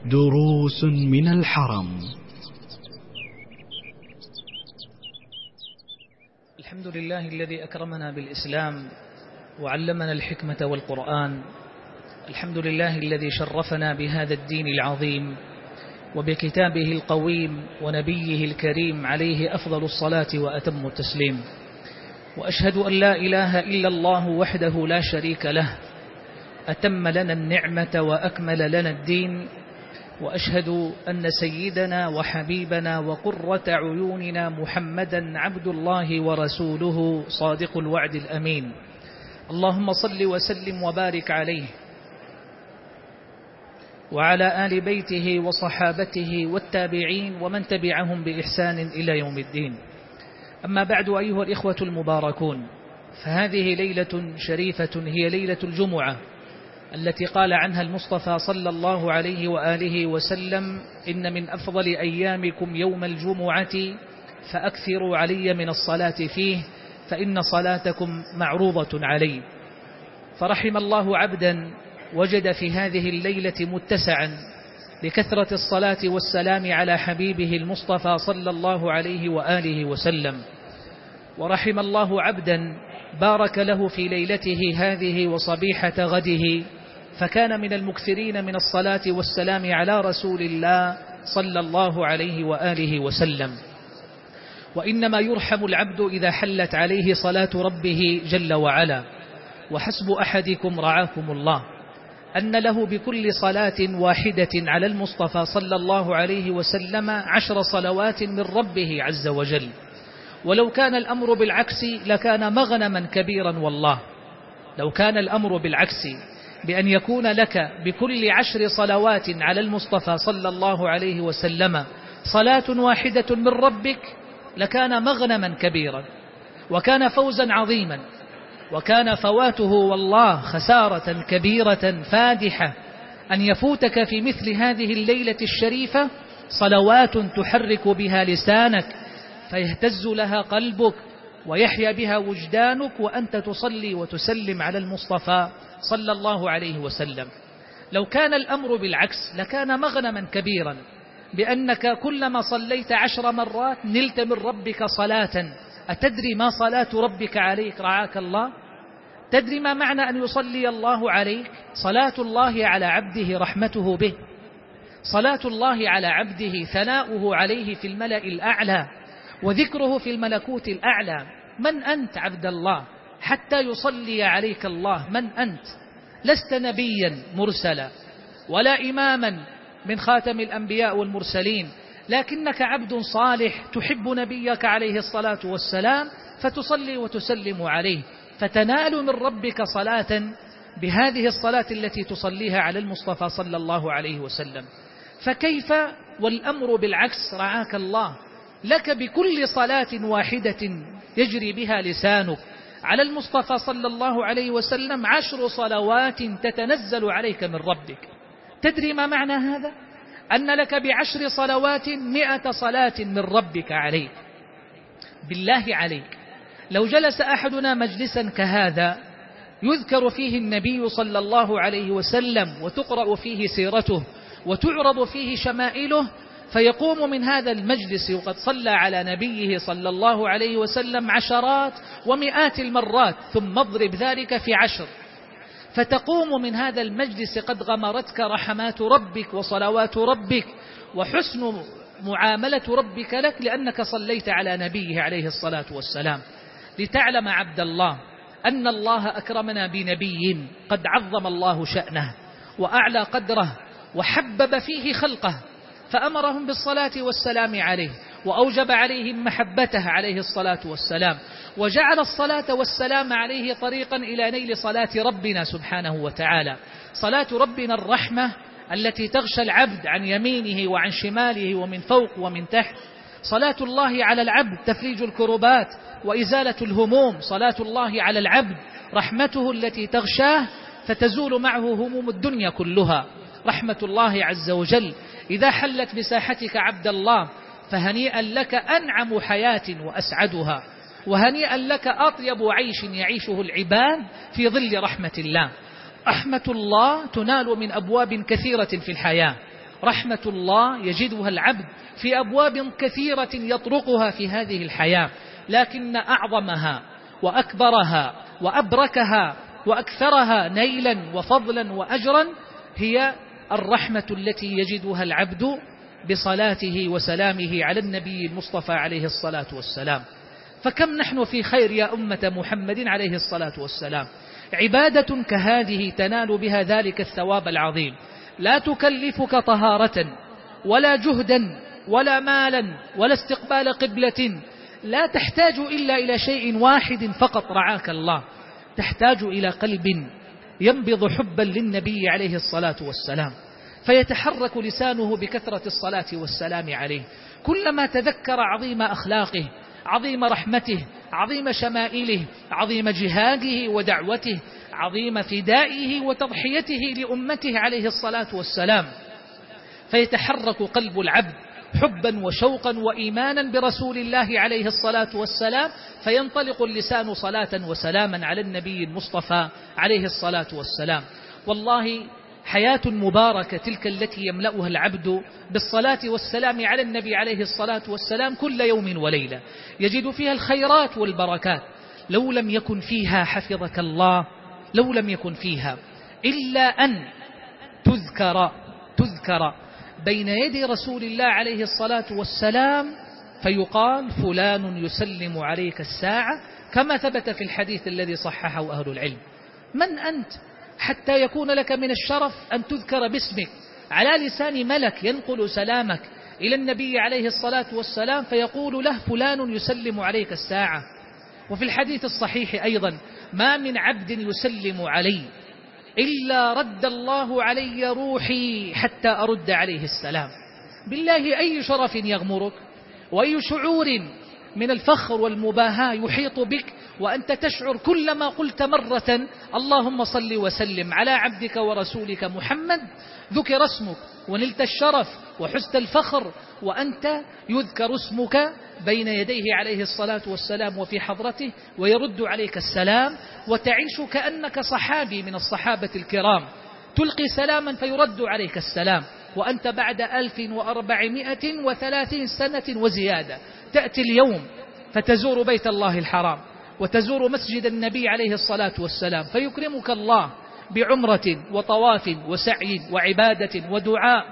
دروس من الحرم. الحمد لله الذي أكرمنا بالإسلام وعلمنا الحكمة والقرآن. الحمد لله الذي شرفنا بهذا الدين العظيم وبكتابه القويم ونبيه الكريم عليه أفضل الصلاة وأتم التسليم. وأشهد أن لا إله إلا الله وحده لا شريك له أتم لنا النعمة وأكمل لنا الدين. وأشهد أن سيدنا وحبيبنا وقرة عيوننا محمدا عبد الله ورسوله صادق الوعد الأمين. اللهم صل وسلم وبارك عليه وعلى آل بيته وصحابته والتابعين ومن تبعهم بإحسان إلى يوم الدين. أما بعد، أيها الإخوة المباركون، فهذه ليلة شريفة هي ليلة الجمعة التي قال عنها المصطفى صلى الله عليه وآله وسلم: إن من أفضل أيامكم يوم الجمعة فأكثروا علي من الصلاة فيه فإن صلاتكم معروضة علي. فرحم الله عبدا وجد في هذه الليلة متسعا لكثرة الصلاة والسلام على حبيبه المصطفى صلى الله عليه وآله وسلم. ورحم الله عبدا بارك له في ليلته هذه وصبيحة غده فكان من المكثرين من الصلاة والسلام على رسول الله صلى الله عليه وآله وسلم. وإنما يرحم العبد إذا حلت عليه صلاة ربه جل وعلا. وحسب أحدكم رعاكم الله أن له بكل صلاة واحدة على المصطفى صلى الله عليه وسلم 10 صلوات من ربه عز وجل. ولو كان الأمر بالعكس لكان مغنما كبيرا. والله لو كان الأمر بالعكس بأن يكون لك بكل 10 صلوات على المصطفى صلى الله عليه وسلم صلاة واحدة من ربك لكان مغنما كبيرا وكان فوزا عظيما، وكان فواته والله خسارة كبيرة فادحة أن يفوتك في مثل هذه الليلة الشريفة صلوات تحرك بها لسانك فيهتز لها قلبك ويحيا بها وجدانك وأنت تصلي وتسلم على المصطفى صلى الله عليه وسلم. لو كان الأمر بالعكس لكان مغنما كبيرا بأنك كلما صليت 10 مرات نلت من ربك صلاة. أتدري ما صلاة ربك عليك رعاك الله؟ تدري ما معنى أن يصلي الله عليك؟ صلاة الله على عبده رحمته به، صلاة الله على عبده ثناؤه عليه في الملأ الأعلى وذكره في الملكوت الأعلى. من أنت عبد الله حتى يصلي عليك الله؟ من أنت؟ لست نبيا مرسلا ولا إماما من خاتم الأنبياء والمرسلين، لكنك عبد صالح تحب نبيك عليه الصلاة والسلام فتصلي وتسلم عليه فتنال من ربك صلاة بهذه الصلاة التي تصليها على المصطفى صلى الله عليه وسلم. فكيف والأمر بالعكس رعاك الله؟ لك بكل صلاة واحدة يجري بها لسانك على المصطفى صلى الله عليه وسلم 10 صلوات تتنزل عليك من ربك. تدري ما معنى هذا؟ أن لك ب10 صلوات 100 صلاة من ربك عليك. بالله عليك لو جلس أحدنا مجلسا كهذا يذكر فيه النبي صلى الله عليه وسلم وتقرأ فيه سيرته وتعرض فيه شمائله فيقوم من هذا المجلس وقد صلى على نبيه صلى الله عليه وسلم عشرات ومئات المرات ثم اضرب ذلك في 10 فتقوم من هذا المجلس قد غمرتك رحمات ربك وصلوات ربك وحسن معاملة ربك لك لأنك صليت على نبيه عليه الصلاة والسلام. لتعلم عبد الله أن الله أكرمنا بنبي قد عظم الله شأنه وأعلى قدره وحبب فيه خلقه فأمرهم بالصلاة والسلام عليه وأوجب عليهم محبته عليه الصلاة والسلام وجعل الصلاة والسلام عليه طريقا إلى نيل صلاة ربنا سبحانه وتعالى. صلاة ربنا الرحمة التي تغشى العبد عن يمينه وعن شماله ومن فوق ومن تحت. صلاة الله على العبد تفريج الكربات وإزالة الهموم. صلاة الله على العبد رحمته التي تغشاه فتزول معه هموم الدنيا كلها. رحمة الله عز وجل إذا حلت بساحتك عبد الله فهنيئا لك أنعم حياة وأسعدها، وهنيئا لك أطيب عيش يعيشه العباد في ظل رحمة الله. رحمة الله تنال من أبواب كثيرة في الحياة، رحمة الله يجدها العبد في أبواب كثيرة يطرقها في هذه الحياة، لكن أعظمها وأكبرها وأبركها وأكثرها نيلا وفضلا وأجرا هي الرحمة التي يجدها العبد بصلاته وسلامه على النبي المصطفى عليه الصلاة والسلام. فكم نحن في خير يا أمة محمد عليه الصلاة والسلام. عبادة كهذه تنال بها ذلك الثواب العظيم، لا تكلفك طهارة ولا جهدا ولا مالا ولا استقبال قبلة، لا تحتاج إلا إلى شيء واحد فقط رعاك الله، تحتاج إلى قلب ينبض حبا للنبي عليه الصلاة والسلام، فيتحرك لسانه بكثرة الصلاة والسلام عليه، كلما تذكر عظيم أخلاقه، عظيم رحمته، عظيم شمائله، عظيم جهاده ودعوته، عظيم فدائه وتضحيته لأمته عليه الصلاة والسلام، فيتحرك قلب العبد حبا وشوقا وإيمانا برسول الله عليه الصلاة والسلام، فينطلق اللسان صلاة وسلاما على النبي المصطفى عليه الصلاة والسلام. والله حياة مباركة تلك التي يملأها العبد بالصلاة والسلام على النبي عليه الصلاة والسلام كل يوم وليلة، يجد فيها الخيرات والبركات. لو لم يكن فيها حفظك الله، لو لم يكن فيها إلا أن تذكر بين يدي رسول الله عليه الصلاة والسلام فيقال فلان يسلم عليك الساعة، كما ثبت في الحديث الذي صححه أهل العلم. من أنت حتى يكون لك من الشرف أن تذكر باسمك على لسان ملك ينقل سلامك إلى النبي عليه الصلاة والسلام، فيقول له فلان يسلم عليك الساعة. وفي الحديث الصحيح أيضا ما من عبد يسلم علي إلا رد الله علي روحي حتى أرد عليه السلام. بالله أي شرف يغمرك وأي شعور من الفخر والمباهاة يحيط بك وأنت تشعر كلما قلت مرة اللهم صل وسلم على عبدك ورسولك محمد ذكر اسمك ونلت الشرف وحزت الفخر، وأنت يذكر اسمك بين يديه عليه الصلاة والسلام وفي حضرته ويرد عليك السلام، وتعيش كأنك صحابي من الصحابة الكرام، تلقي سلاما فيرد عليك السلام، وأنت بعد 1430 سنة وزيادة تأتي اليوم فتزور بيت الله الحرام وتزور مسجد النبي عليه الصلاة والسلام، فيكرمك الله بعمرة وطواف وسعي وعبادة ودعاء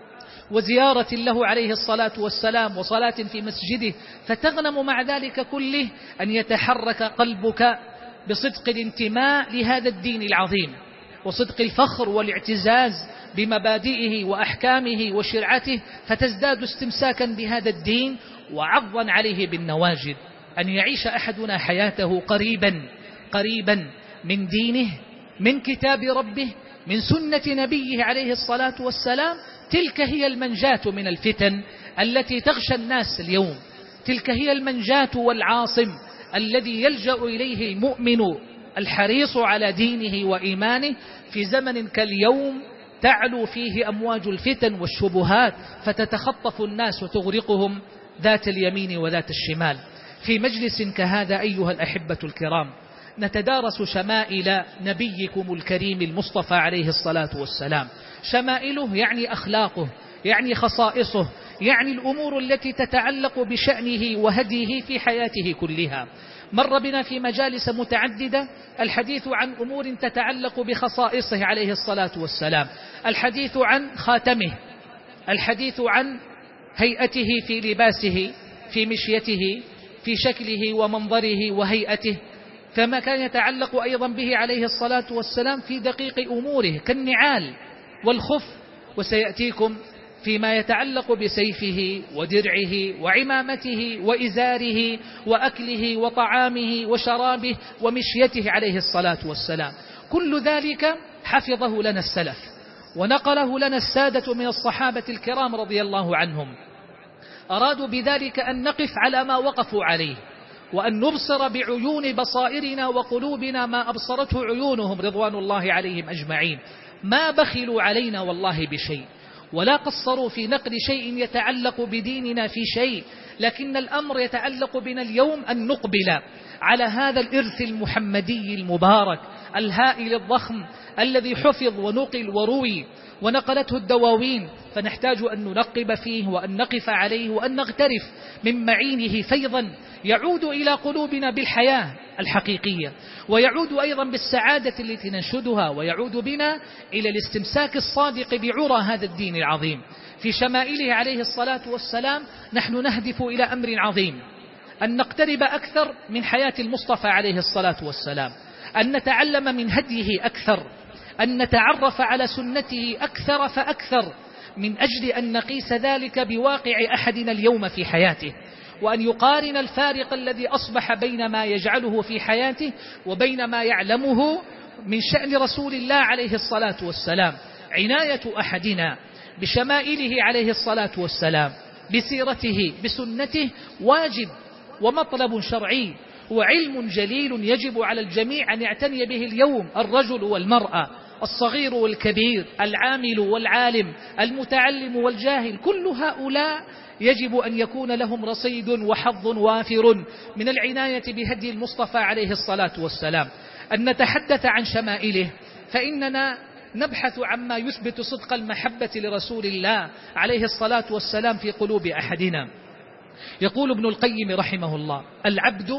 وزيارة له عليه الصلاة والسلام وصلاة في مسجده، فتغنم مع ذلك كله أن يتحرك قلبك بصدق الانتماء لهذا الدين العظيم وصدق الفخر والاعتزاز بمبادئه وأحكامه وشرعته، فتزداد استمساكا بهذا الدين وعضا عليه بالنواجذ. أن يعيش أحدنا حياته قريبا من دينه، من كتاب ربه، من سنة نبيه عليه الصلاة والسلام، تلك هي المنجاة من الفتن التي تغشى الناس اليوم، تلك هي المنجاة والعاصم الذي يلجأ إليه المؤمن الحريص على دينه وإيمانه في زمن كاليوم تعلو فيه أمواج الفتن والشبهات فتتخطف الناس وتغرقهم ذات اليمين وذات الشمال. في مجلس كهذا أيها الأحبة الكرام نتدارس شمائل نبيكم الكريم المصطفى عليه الصلاة والسلام. شمائله يعني أخلاقه، يعني خصائصه، يعني الأمور التي تتعلق بشأنه وهديه في حياته كلها. مر بنا في مجالس متعددة الحديث عن أمور تتعلق بخصائصه عليه الصلاة والسلام، الحديث عن خاتمه، الحديث عن هيئته في لباسه، في مشيته، في شكله ومنظره وهيئته، كما كان يتعلق أيضا به عليه الصلاة والسلام في دقيق أموره كالنعال والخف، وسيأتيكم فيما يتعلق بسيفه ودرعه وعمامته وإزاره وأكله وطعامه وشرابه ومشيته عليه الصلاة والسلام. كل ذلك حفظه لنا السلف ونقله لنا السادة من الصحابة الكرام رضي الله عنهم، أرادوا بذلك أن نقف على ما وقفوا عليه وأن نبصر بعيون بصائرنا وقلوبنا ما أبصرته عيونهم رضوان الله عليهم أجمعين. ما بخلوا علينا والله بشيء، ولا قصروا في نقل شيء يتعلق بديننا في شيء، لكن الأمر يتعلق بنا اليوم أن نقبل على هذا الإرث المحمدي المبارك الهائل الضخم الذي حفظ ونقل وروي ونقلته الدواوين، فنحتاج أن ننقب فيه وأن نقف عليه وأن نغترف من معينه فيضا يعود إلى قلوبنا بالحياة الحقيقية، ويعود أيضا بالسعادة التي ننشدها، ويعود بنا إلى الاستمساك الصادق بعرى هذا الدين العظيم. في شمائله عليه الصلاة والسلام نحن نهدف إلى أمر عظيم، أن نقترب أكثر من حياة المصطفى عليه الصلاة والسلام، أن نتعلم من هديه أكثر، أن نتعرف على سنته أكثر فأكثر، من أجل أن نقيس ذلك بواقع أحدنا اليوم في حياته، وأن يقارن الفارق الذي أصبح بين ما يجعله في حياته وبين ما يعلمه من شأن رسول الله عليه الصلاة والسلام. عناية أحدنا بشمائله عليه الصلاة والسلام، بسيرته، بسنته، واجب ومطلب شرعي وعلم جليل يجب على الجميع أن يعتني به اليوم، الرجل والمرأة، الصغير والكبير، العامل والعالم، المتعلم والجاهل، كل هؤلاء يجب أن يكون لهم رصيد وحظ وافر من العناية بهدي المصطفى عليه الصلاة والسلام. أن نتحدث عن شمائله فإننا نبحث عما يثبت صدق المحبة لرسول الله عليه الصلاة والسلام في قلوب أحدنا. يقول ابن القيم رحمه الله: العبد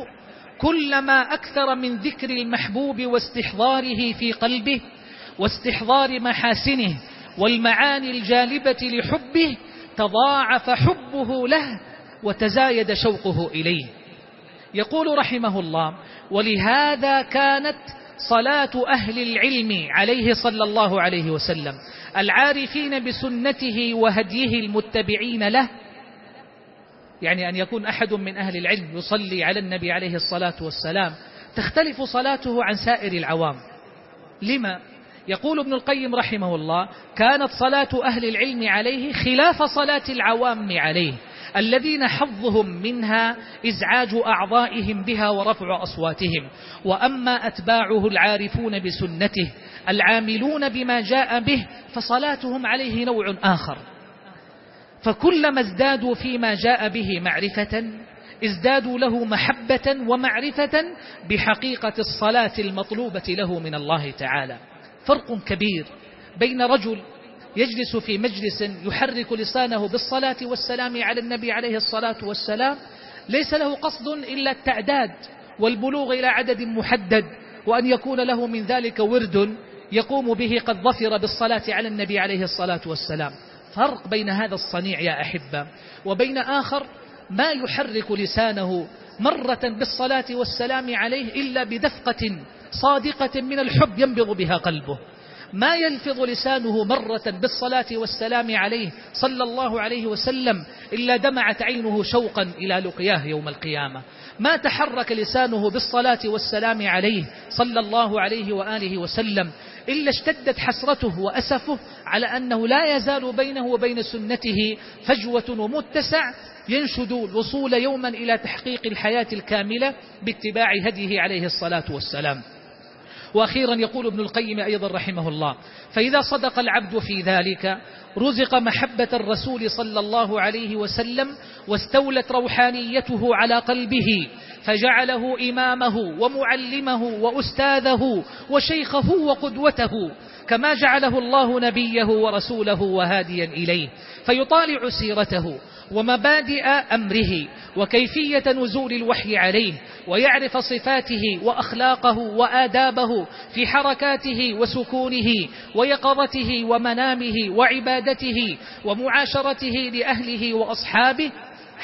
كلما أكثر من ذكر المحبوب واستحضاره في قلبه واستحضار محاسنه والمعاني الجالبة لحبه تضاعف حبه له وتزايد شوقه إليه. يقول رحمه الله: ولهذا كانت صلاة أهل العلم عليه صلى الله عليه وسلم العارفين بسنته وهديه المتبعين له، يعني أن يكون أحد من أهل العلم يصلي على النبي عليه الصلاة والسلام تختلف صلاته عن سائر العوام. لما؟ يقول ابن القيم رحمه الله: كانت صلاة أهل العلم عليه خلاف صلاة العوام عليه، الذين حظهم منها إزعاج أعضائهم بها ورفع أصواتهم، وأما أتباعه العارفون بسنته العاملون بما جاء به فصلاتهم عليه نوع آخر، فكلما ازدادوا فيما جاء به معرفة ازدادوا له محبة ومعرفة بحقيقة الصلاة المطلوبة له من الله تعالى. فرق كبير بين رجل يجلس في مجلس يحرك لسانه بالصلاة والسلام على النبي عليه الصلاة والسلام، ليس له قصد إلا التعداد والبلوغ إلى عدد محدد، وأن يكون له من ذلك ورد يقوم به قد ظفر بالصلاة على النبي عليه الصلاة والسلام. فرق بين هذا الصنيع يا أحبة وبين آخر ما يحرك لسانه مرة بالصلاة والسلام عليه إلا بدفقة صادقة من الحب ينبض بها قلبه، ما يلفظ لسانه مرة بالصلاة والسلام عليه صلى الله عليه وسلم إلا دمعت عينه شوقا إلى لقياه يوم القيامة، ما تحرك لسانه بالصلاة والسلام عليه صلى الله عليه وآله وسلم إلا اشتدت حسرته وأسفه على أنه لا يزال بينه وبين سنته فجوة ومتسع، ينشد الوصول يوما إلى تحقيق الحياة الكاملة باتباع هديه عليه الصلاة والسلام. وأخيرا يقول ابن القيم أيضا رحمه الله: فإذا صدق العبد في ذلك رزق محبة الرسول صلى الله عليه وسلم واستولت روحانيته على قلبه فجعله إمامه ومعلمه وأستاذه وشيخه وقدوته، كما جعله الله نبيه ورسوله وهاديا إليه، فيطالع سيرته ومبادئ أمره وكيفية نزول الوحي عليه، ويعرف صفاته وأخلاقه وآدابه في حركاته وسكونه ويقظته ومنامه وعبادته ومعاشرته لأهله وأصحابه،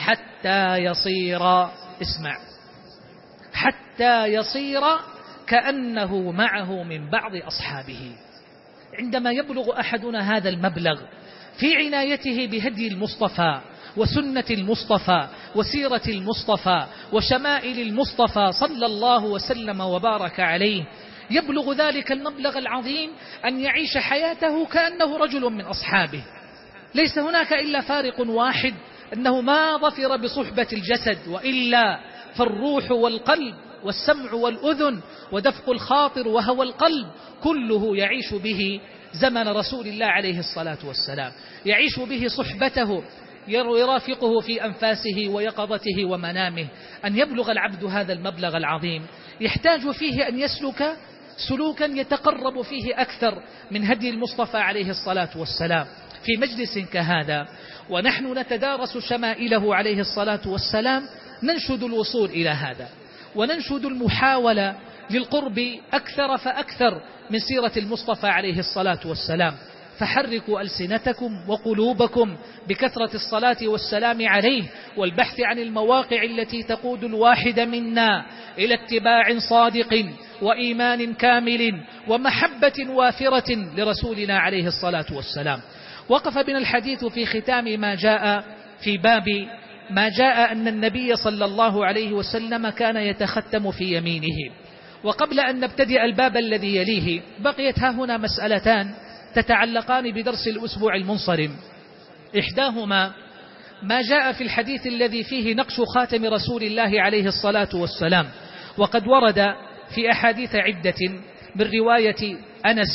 حتى يصير كأنه معه من بعض أصحابه. عندما يبلغ أحدنا هذا المبلغ في عنايته بهدي المصطفى وسنة المصطفى وسيرة المصطفى وشمائل المصطفى صلى الله وسلم وبارك عليه، يبلغ ذلك المبلغ العظيم أن يعيش حياته كأنه رجل من أصحابه. ليس هناك إلا فارق واحد، أنه ما ظفر بصحبة الجسد، وإلا فالروح والقلب والسمع والأذن ودفق الخاطر وهوى القلب كله يعيش به زمن رسول الله عليه الصلاة والسلام، يعيش به صحبته، يرافقه في أنفاسه ويقظته ومنامه، أن يبلغ العبد هذا المبلغ العظيم يحتاج فيه أن يسلك سلوكا يتقرب فيه أكثر من هدي المصطفى عليه الصلاة والسلام. في مجلس كهذا ونحن نتدارس شمائله عليه الصلاة والسلام ننشد الوصول إلى هذا، وننشد المحاولة للقرب أكثر فأكثر من سيرة المصطفى عليه الصلاة والسلام. فحركوا ألسنتكم وقلوبكم بكثرة الصلاة والسلام عليه، والبحث عن المواقع التي تقود الواحد منا إلى اتباع صادق وإيمان كامل ومحبة وافرة لرسولنا عليه الصلاة والسلام. وقف بنا الحديث في ختام ما جاء في باب ما جاء أن النبي صلى الله عليه وسلم كان يتختم في يمينه. وقبل أن نبتدئ الباب الذي يليه بقيت هنا مسألتان تتعلقان بدرس الأسبوع المنصرم. إحداهما ما جاء في الحديث الذي فيه نقش خاتم رسول الله عليه الصلاة والسلام، وقد ورد في أحاديث عدة من رواية أنس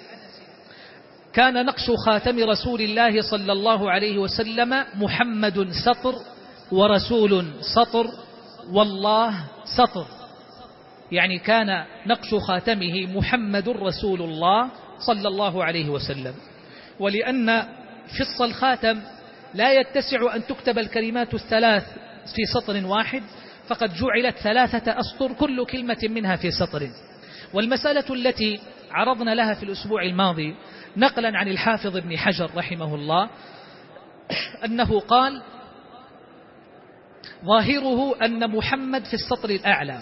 كان نقش خاتم رسول الله صلى الله عليه وسلم محمد سطر ورسول سطر والله سطر، يعني كان نقش خاتمه محمد رسول الله صلى الله عليه وسلم. ولأن فص الخاتم لا يتسع أن تكتب الكلمات الثلاث في سطر واحد، فقد جعلت 3 أسطر كل كلمة منها في سطر. والمسألة التي عرضنا لها في الأسبوع الماضي نقلا عن الحافظ ابن حجر رحمه الله أنه قال ظاهره أن محمد في السطر الأعلى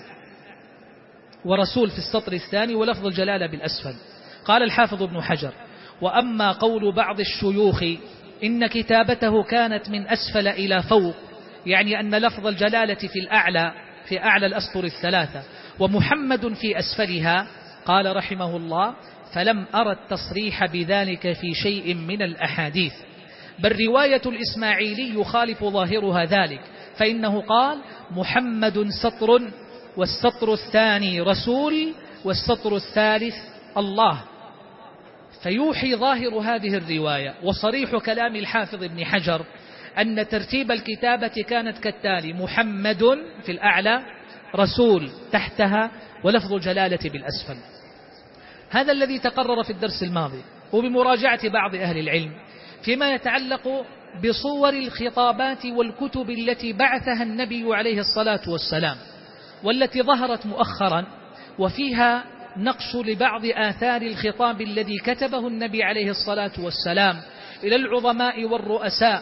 ورسول في السطر الثاني ولفظ الجلالة بالأسفل. قال الحافظ ابن حجر وأما قول بعض الشيوخ إن كتابته كانت من أسفل إلى فوق، يعني أن لفظ الجلالة في الأعلى في أعلى الأسطر 3 ومحمد في أسفلها، قال رحمه الله فلم أرى التصريح بذلك في شيء من الأحاديث، بل رواية الإسماعيلي يخالف ظاهرها ذلك، فإنه قال محمد سطر والسطر الثاني رسول والسطر الثالث الله. فيوحي ظاهر هذه الرواية وصريح كلام الحافظ ابن حجر أن ترتيب الكتابة كانت كالتالي: محمد في الأعلى، رسول تحتها، ولفظ الجلالة بالأسفل. هذا الذي تقرر في الدرس الماضي، وبمراجعة بعض أهل العلم فيما يتعلق بصور الخطابات والكتب التي بعثها النبي عليه الصلاة والسلام والتي ظهرت مؤخرا، وفيها نقش لبعض آثار الخطاب الذي كتبه النبي عليه الصلاة والسلام إلى العظماء والرؤساء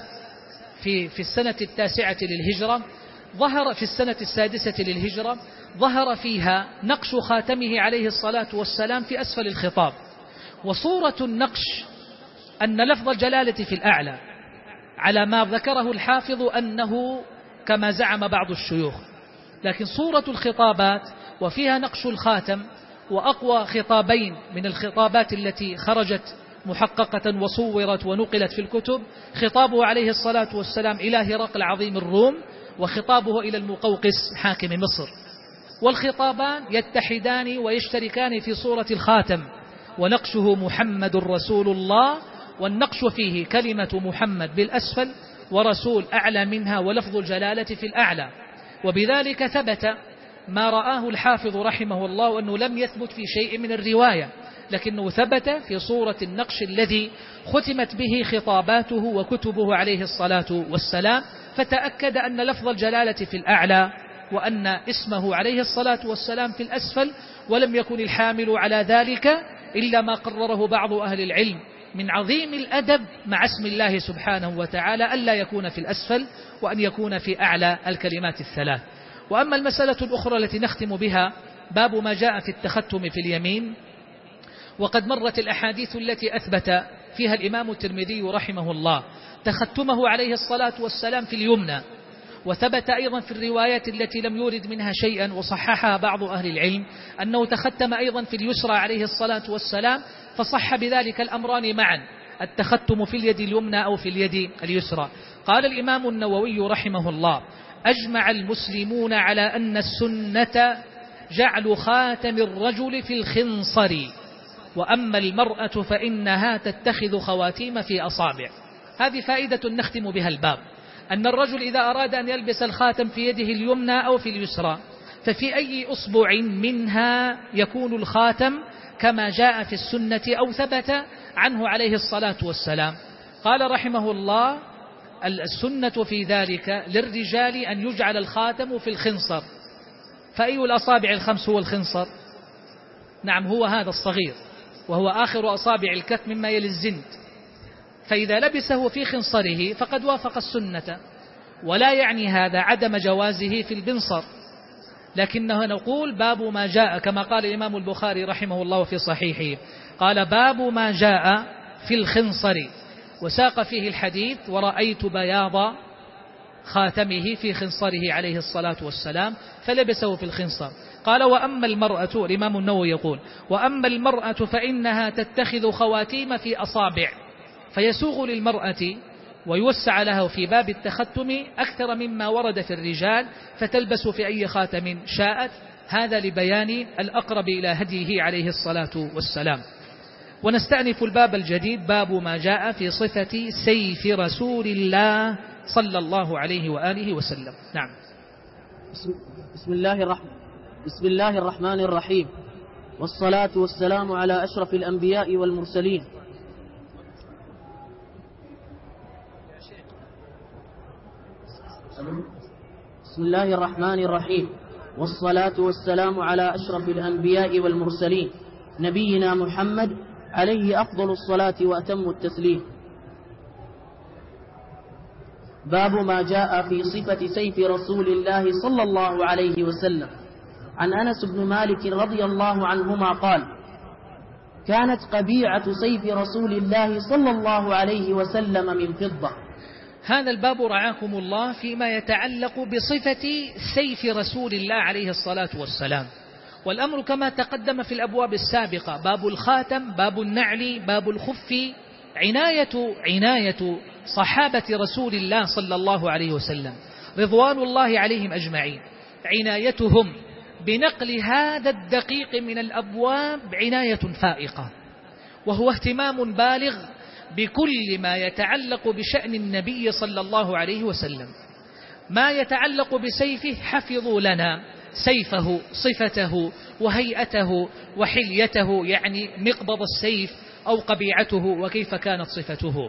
في السنة 9 للهجرة، ظهر في السنة 6 للهجرة، ظهر فيها نقش خاتمه عليه الصلاة والسلام في أسفل الخطاب. وصورة النقش أن لفظ الجلالة في الأعلى على ما ذكره الحافظ أنه كما زعم بعض الشيوخ، لكن صورة الخطابات وفيها نقش الخاتم، وأقوى خطابين من الخطابات التي خرجت محققة وصورت ونقلت في الكتب خطابه عليه الصلاة والسلام إلى هرقل عظيم الروم، وخطابه إلى المقوقس حاكم مصر، والخطابان يتحدان ويشتركان في صورة الخاتم، ونقشه محمد رسول الله، والنقش فيه كلمة محمد بالأسفل ورسول أعلى منها ولفظ الجلالة في الأعلى. وبذلك ثبت ما رآه الحافظ رحمه الله أنه لم يثبت في شيء من الرواية، لكنه ثبت في صورة النقش الذي ختمت به خطاباته وكتبه عليه الصلاة والسلام، فتأكد أن لفظ الجلالة في الأعلى وأن اسمه عليه الصلاة والسلام في الأسفل، ولم يكن الحامل على ذلك إلا ما قرره بعض أهل العلم من عظيم الأدب مع اسم الله سبحانه وتعالى ألا يكون في الأسفل وأن يكون في أعلى الكلمات 3. وأما المسألة الأخرى التي نختم بها باب ما جاء في التختم في اليمين، وقد مرت الأحاديث التي أثبت فيها الإمام الترمذي رحمه الله تختمه عليه الصلاة والسلام في اليمنى، وثبت أيضا في الروايات التي لم يورد منها شيئا وصححها بعض أهل العلم أنه تختم أيضا في اليسرى عليه الصلاة والسلام، فصح بذلك الأمران معا، التختم في اليد اليمنى أو في اليد اليسرى. قال الإمام النووي رحمه الله أجمع المسلمون على أن السنة جعل خاتم الرجل في الخنصر، وأما المرأة فإنها تتخذ خواتيم في أصابع. هذه فائدة نختم بها الباب، أن الرجل إذا أراد أن يلبس الخاتم في يده اليمنى أو في اليسرى ففي أي أصبع منها يكون الخاتم كما جاء في السنة أو ثبت عنه عليه الصلاة والسلام. قال رحمه الله: السنة في ذلك للرجال أن يجعل الخاتم في الخنصر. فأي الأصابع الخمس هو الخنصر؟ نعم، هو هذا الصغير، وهو آخر أصابع الكف مما يلي الزند. فإذا لبسه في خنصره فقد وافق السنة، ولا يعني هذا عدم جوازه في البنصر، لكنه نقول باب ما جاء، كما قال الإمام البخاري رحمه الله في صحيحه، قال: باب ما جاء في الخنصر، وساق فيه الحديث: ورأيت بياض خاتمه في خنصره عليه الصلاة والسلام، فلبسه في الخنصر. قال: وأما المرأة، الإمام النووي يقول: وأما المرأة فإنها تتخذ خواتيم في أصابع، فيسوغ للمرأة ويوسع له في باب التختم أكثر مما ورد في الرجال، فتلبس في أي خاتم شاءت. هذا لبيان الأقرب إلى هديه عليه الصلاة والسلام. ونستأنف الباب الجديد، باب ما جاء في صفة سيف رسول الله صلى الله عليه وآله وسلم. نعم. بسم الله الرحمن الرحيم، والصلاة والسلام على أشرف الأنبياء والمرسلين. بسم الله الرحمن الرحيم، والصلاة والسلام على أشرف الأنبياء والمرسلين، نبينا محمد عليه أفضل الصلاة وأتم التسليم. باب ما جاء في صفة سيف رسول الله صلى الله عليه وسلم. عن أنس بن مالك رضي الله عنهما قال: كانت قبيعة سيف رسول الله صلى الله عليه وسلم من فضة. هذا الباب رعاكم الله فيما يتعلق بصفة سيف رسول الله عليه الصلاة والسلام، والأمر كما تقدم في الأبواب السابقة: باب الخاتم، باب النعل، باب الخف، عناية صحابة رسول الله صلى الله عليه وسلم رضوان الله عليهم أجمعين، عنايتهم بنقل هذا الدقيق من الأبواب عناية فائقة، وهو اهتمام بالغ بكل ما يتعلق بشأن النبي صلى الله عليه وسلم. ما يتعلق بسيفه حفظوا لنا سيفه، صفته وهيئته وحليته، يعني مقبض السيف أو قبيعته وكيف كانت صفته.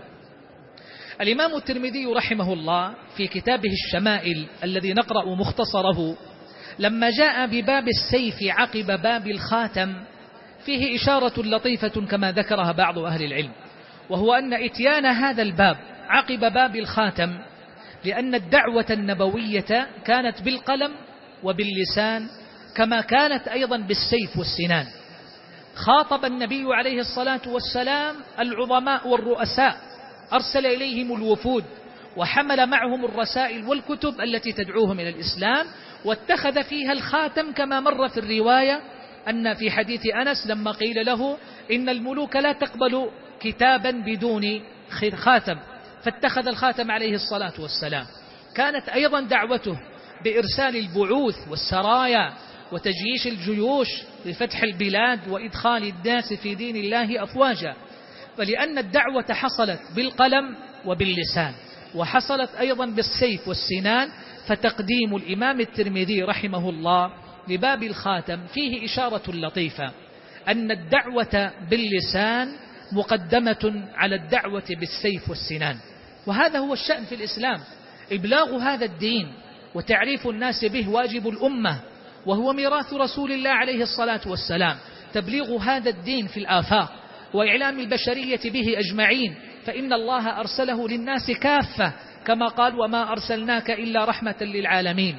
الإمام الترمذي رحمه الله في كتابه الشمائل الذي نقرأ مختصره، لما جاء بباب السيف عقب باب الخاتم فيه إشارة لطيفة كما ذكرها بعض أهل العلم، وهو أن إتيان هذا الباب عقب باب الخاتم لأن الدعوة النبوية كانت بالقلم وباللسان كما كانت أيضا بالسيف والسنان. خاطب النبي عليه الصلاة والسلام العظماء والرؤساء، أرسل إليهم الوفود وحمل معهم الرسائل والكتب التي تدعوهم إلى الإسلام، واتخذ فيها الخاتم كما مر في الرواية أن في حديث أنس لما قيل له إن الملوك لا تقبل كتابا بدون خاتم، فاتخذ الخاتم عليه الصلاة والسلام. كانت أيضا دعوته بإرسال البعوث والسرايا وتجييش الجيوش لفتح البلاد وإدخال الناس في دين الله أفواجا، فلأن الدعوة حصلت بالقلم وباللسان وحصلت أيضا بالسيف والسنان، فتقديم الإمام الترمذي رحمه الله لباب الخاتم فيه إشارة لطيفة أن الدعوة باللسان مقدمة على الدعوة بالسيف والسنان، وهذا هو الشأن في الإسلام. إبلاغ هذا الدين وتعريف الناس به واجب الأمة، وهو ميراث رسول الله عليه الصلاة والسلام، تبليغ هذا الدين في الآفاق وإعلام البشرية به أجمعين، فإن الله أرسله للناس كافة كما قال: وما أرسلناك إلا رحمة للعالمين.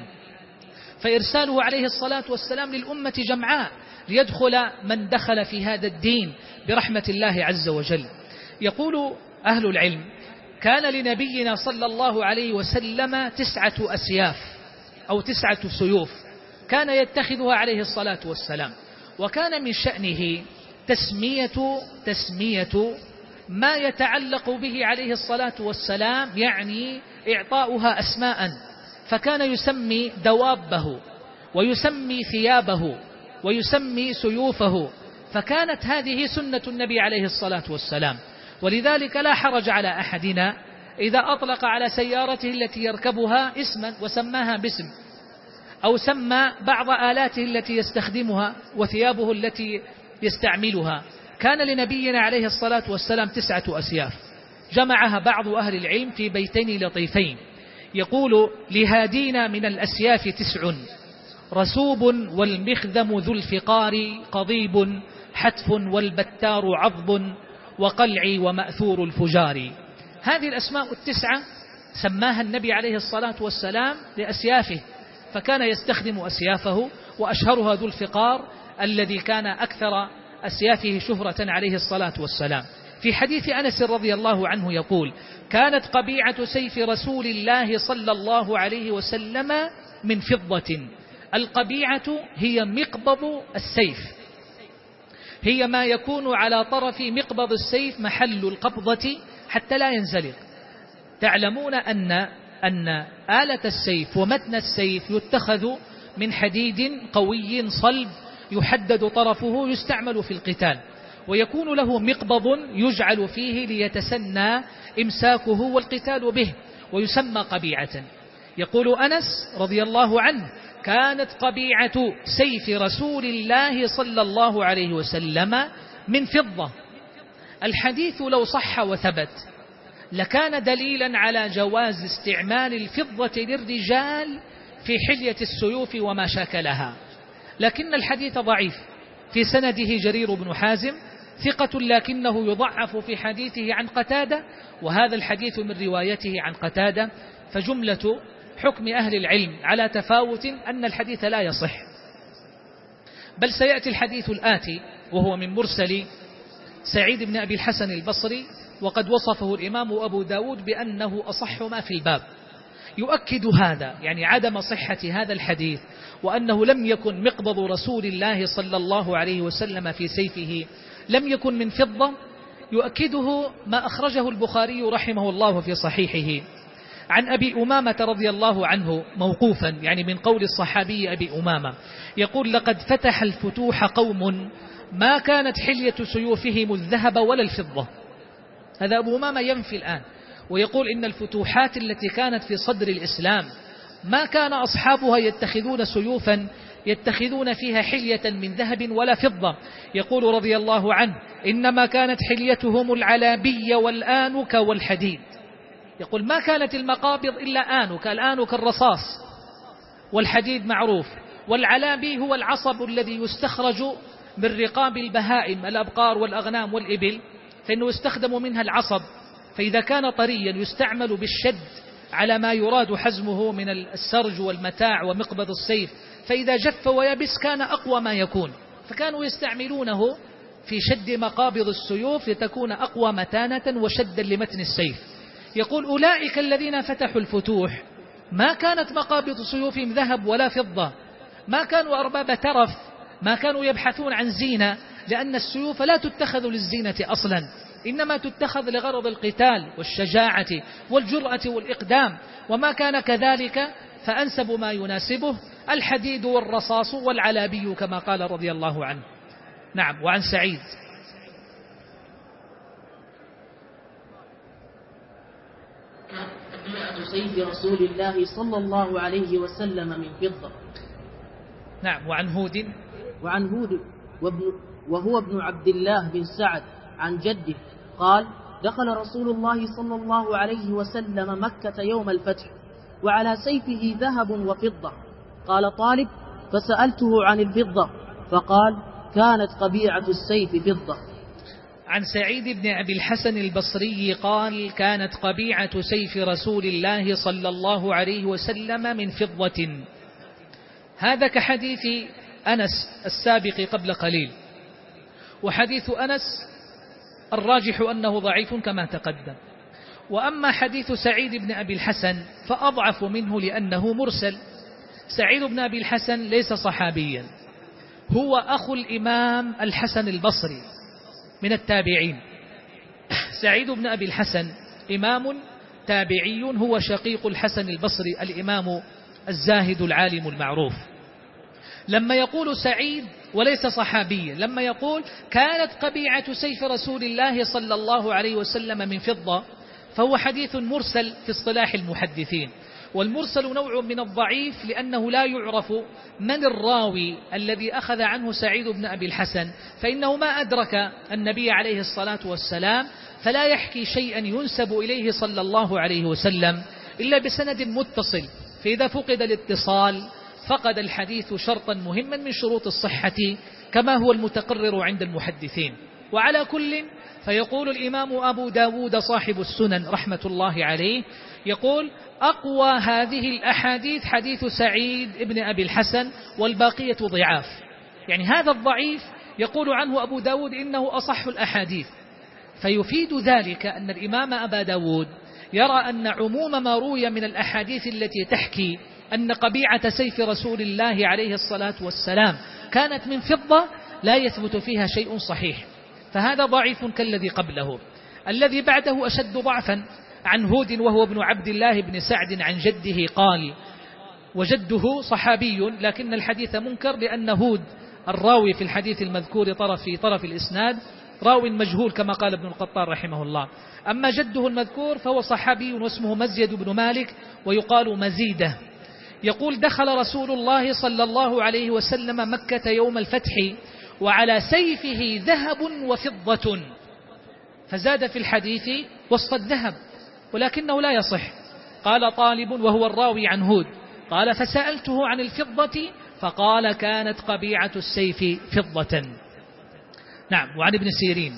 فإرساله عليه الصلاة والسلام للأمة جمعاء ليدخل من دخل في هذا الدين برحمة الله عز وجل. يقول أهل العلم: كان لنبينا صلى الله عليه وسلم 9 أسياف أو 9 سيوف كان يتخذها عليه الصلاة والسلام، وكان من شأنه تسمية ما يتعلق به عليه الصلاة والسلام، يعني إعطاؤها أسماء، فكان يسمي دوابه ويسمي ثيابه ويسمي سيوفه، فكانت هذه سنة النبي عليه الصلاة والسلام. ولذلك لا حرج على أحدنا إذا أطلق على سيارته التي يركبها اسما وسماها باسم، أو سمى بعض آلاته التي يستخدمها وثيابه التي يستعملها. كان لنبينا عليه الصلاة والسلام 9 أسياف، جمعها بعض أهل العلم في بيتين لطيفين، يقول: لهادينا من الأسياف 9: رسوب والمخذم ذو الفقار، قضيب حتف والبتار عضب، وقلعي ومأثور الفجار. هذه الأسماء 9 سماها النبي عليه الصلاة والسلام لأسيافه، فكان يستخدم أسيافه، وأشهرها ذو الفقار الذي كان أكثر أسيافه شهرة عليه الصلاة والسلام. في حديث أنس رضي الله عنه يقول: كانت قبيعة سيف رسول الله صلى الله عليه وسلم من فضة. القبيعة هي مقبض السيف، هي ما يكون على طرف مقبض السيف محل القبضة حتى لا ينزلق. تعلمون أن آلة السيف ومتن السيف يتخذ من حديد قوي صلب يحدد طرفه، يستعمل في القتال، ويكون له مقبض يجعل فيه ليتسنى إمساكه والقتال به، ويسمى قبيعة. يقول أنس رضي الله عنه: كانت قبيعة سيف رسول الله صلى الله عليه وسلم من فضة. الحديث لو صح وثبت لكان دليلا على جواز استعمال الفضة للرجال في حلية السيوف وما شاكلها، لكن الحديث ضعيف. في سنده جرير بن حازم ثقة، لكنه يضعف في حديثه عن قتادة، وهذا الحديث من روايته عن قتادة، فجملة حكم أهل العلم على تفاوت أن الحديث لا يصح. بل سيأتي الحديث الآتي وهو من مرسل سعيد بن أبي الحسن البصري، وقد وصفه الإمام أبو داود بأنه أصح ما في الباب، يؤكد هذا، يعني عدم صحة هذا الحديث، وأنه لم يكن مقبض رسول الله صلى الله عليه وسلم في سيفه لم يكن من فضة. يؤكده ما أخرجه البخاري رحمه الله في صحيحه عن أبي أمامة رضي الله عنه موقوفا، يعني من قول الصحابي أبي أمامة، يقول: لقد فتح الفتوح قوم ما كانت حلية سيوفهم الذهب ولا الفضة. هذا أبو أمامة ينفي الآن، ويقول إن الفتوحات التي كانت في صدر الإسلام ما كان أصحابها يتخذون سيوفا يتخذون فيها حلية من ذهب ولا فضة. يقول رضي الله عنه: إنما كانت حليتهم العلابية والآنك والحديد. يقول ما كانت المقابض إلا آنك، الآنك الرصاص، والحديد معروف، والعلابي هو العصب الذي يستخرج من رقاب البهائم الأبقار والأغنام والإبل، فإنه يستخدم منها العصب، فإذا كان طريا يستعمل بالشد على ما يراد حزمه من السرج والمتاع ومقبض السيف، فإذا جف ويبس كان أقوى ما يكون، فكانوا يستعملونه في شد مقابض السيوف لتكون أقوى متانة وشدا لمتن السيف. يقول أولئك الذين فتحوا الفتوح ما كانت مقابض سيوفهم ذهب ولا فضة، ما كانوا أرباب ترف، ما كانوا يبحثون عن زينة، لأن السيوف لا تتخذ للزينة أصلا، إنما تتخذ لغرض القتال والشجاعة والجرأة والإقدام، وما كان كذلك فأنسب ما يناسبه الحديد والرصاص والعلابي كما قال رضي الله عنه. نعم. وعن سعيد قبيعة سيف رسول الله صلى الله عليه وسلم من فضة. نعم. وعن هود وهو ابن عبد الله بن سعد عن جده قال: دخل رسول الله صلى الله عليه وسلم مكة يوم الفتح وعلى سيفه ذهب وفضة. قال طالب: فسألته عن الفضة فقال: كانت قبيعة السيف فضة. عن سعيد بن أبي الحسن البصري قال: كانت قبيعة سيف رسول الله صلى الله عليه وسلم من فضة. هذا كحديث أنس السابق قبل قليل، وحديث أنس الراجح أنه ضعيف كما تقدم. وأما حديث سعيد بن أبي الحسن فأضعف منه لأنه مرسل. سعيد بن أبي الحسن ليس صحابيا، هو أخو الإمام الحسن البصري من التابعين. سعيد بن أبي الحسن إمام تابعي، هو شقيق الحسن البصري الإمام الزاهد العالم المعروف. لما يقول سعيد وليس صحابيا لما يقول كانت قبيعة سيف رسول الله صلى الله عليه وسلم من فضة، فهو حديث مرسل في اصطلاح المحدثين. والمرسل نوع من الضعيف لأنه لا يعرف من الراوي الذي أخذ عنه سعيد بن أبي الحسن، فإنه ما أدرك النبي عليه الصلاة والسلام، فلا يحكي شيئا ينسب إليه صلى الله عليه وسلم إلا بسند متصل، فإذا فقد الاتصال فقد الحديث شرطا مهما من شروط الصحة كما هو المتقرر عند المحدثين. وعلى كل فيقول الإمام أبو داود صاحب السنن رحمة الله عليه، يقول أقوى هذه الأحاديث حديث سعيد بن أبي الحسن والباقية ضعاف. يعني هذا الضعيف يقول عنه أبو داود إنه أصح الأحاديث، فيفيد ذلك أن الإمام أبا داود يرى أن عموم ما روي من الأحاديث التي تحكي أن قبيعة سيف رسول الله عليه الصلاة والسلام كانت من فضة لا يثبت فيها شيء صحيح، فهذا ضعيف كالذي قبله. الذي بعده أشد ضعفا عن هود وهو ابن عبد الله بن سعد عن جده قال، وجده صحابي لكن الحديث منكر لأن هود الراوي في الحديث المذكور في طرف الإسناد راوي مجهول كما قال ابن القطان رحمه الله. أما جده المذكور فهو صحابي واسمه مزيد بن مالك ويقال مزيدة. يقول دخل رسول الله صلى الله عليه وسلم مكة يوم الفتح وعلى سيفه ذهب وفضة، فزاد في الحديث وصف الذهب ولكنه لا يصح. قال طالب وهو الراوي عن هود قال فسألته عن الفضة فقال كانت قبيعة السيف فضة. نعم. وعن ابن سيرين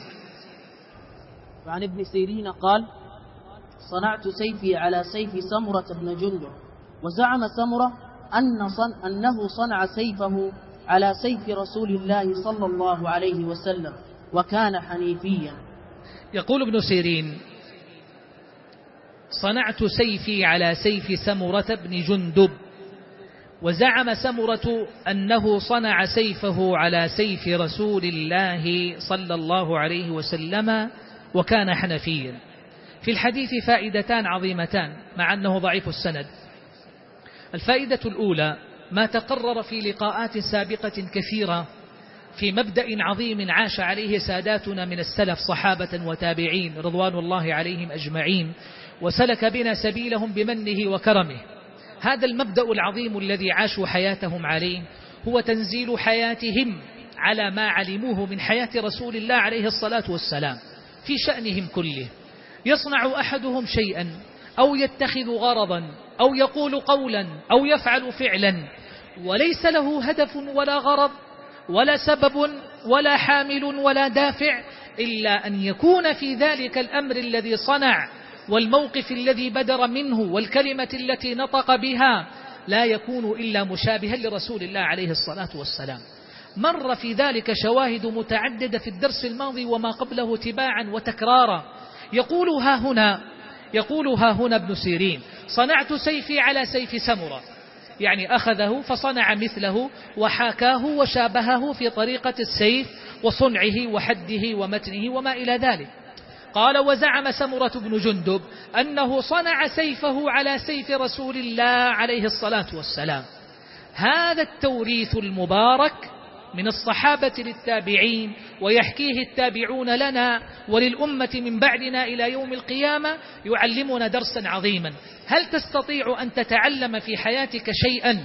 قال صنعت سيفي على سيف سمرة بن جندب، وزعم سمرة أنه صنع سيفه على سيف رسول الله صلى الله عليه وسلم وكان حنيفيا. يقول ابن سيرين صنعت سيفي على سيف سمرة بن جندب، وزعم سمرة أنه صنع سيفه على سيف رسول الله صلى الله عليه وسلم وكان حنفيا. في الحديث فائدتان عظيمتان مع أنه ضعيف السند. الفائدة الأولى ما تقرر في لقاءات سابقة كثيرة في مبدأ عظيم عاش عليه ساداتنا من السلف صحابة وتابعين رضوان الله عليهم أجمعين، وسلك بنا سبيلهم بمنه وكرمه. هذا المبدأ العظيم الذي عاشوا حياتهم عليه هو تنزيل حياتهم على ما علموه من حياة رسول الله عليه الصلاة والسلام في شأنهم كله. يصنع أحدهم شيئا أو يتخذ غرضا أو يقول قولا أو يفعل فعلا وليس له هدف ولا غرض ولا سبب ولا حامل ولا دافع إلا أن يكون في ذلك الأمر الذي صنع والموقف الذي بدر منه والكلمة التي نطق بها لا يكون إلا مشابها لرسول الله عليه الصلاة والسلام. مر في ذلك شواهد متعددة في الدرس الماضي وما قبله تباعا وتكرارا. يقول ها هنا ابن سيرين صنعت سيفي على سيف سمرة، يعني أخذه فصنع مثله وحاكاه وشابهه في طريقة السيف وصنعه وحده ومتنه وما إلى ذلك. قال وزعم سمرة بن جندب أنه صنع سيفه على سيف رسول الله عليه الصلاة والسلام. هذا التوريث المبارك من الصحابة للتابعين ويحكيه التابعون لنا وللأمة من بعدنا إلى يوم القيامة يعلمنا درسا عظيما. هل تستطيع أن تتعلم في حياتك شيئا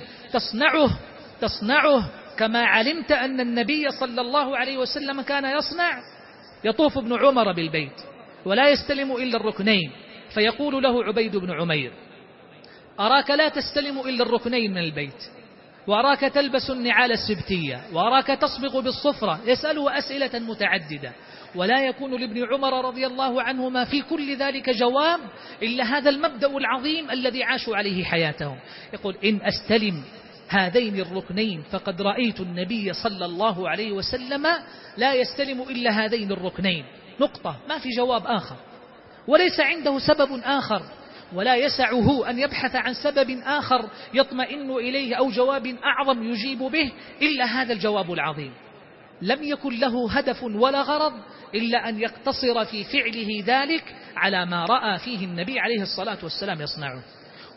تصنعه كما علمت أن النبي صلى الله عليه وسلم كان يصنع؟ يطوف ابن عمر بالبيت ولا يستلم إلا الركنين، فيقول له عبيد بن عمير أراك لا تستلم إلا الركنين من البيت، وأراك تلبس النعال السبتية، وأراك تصبغ بالصفرة. يسأله أسئلة متعددة ولا يكون لابن عمر رضي الله عنهما في كل ذلك جواب إلا هذا المبدأ العظيم الذي عاشوا عليه حياتهم. يقول إن أستلم هذين الركنين فقد رأيت النبي صلى الله عليه وسلم لا يستلم إلا هذين الركنين، نقطة، ما في جواب آخر، وليس عنده سبب آخر، ولا يسعه أن يبحث عن سبب آخر يطمئن إليه أو جواب أعظم يجيب به إلا هذا الجواب العظيم. لم يكن له هدف ولا غرض إلا أن يقتصر في فعله ذلك على ما رأى فيه النبي عليه الصلاة والسلام يصنعه.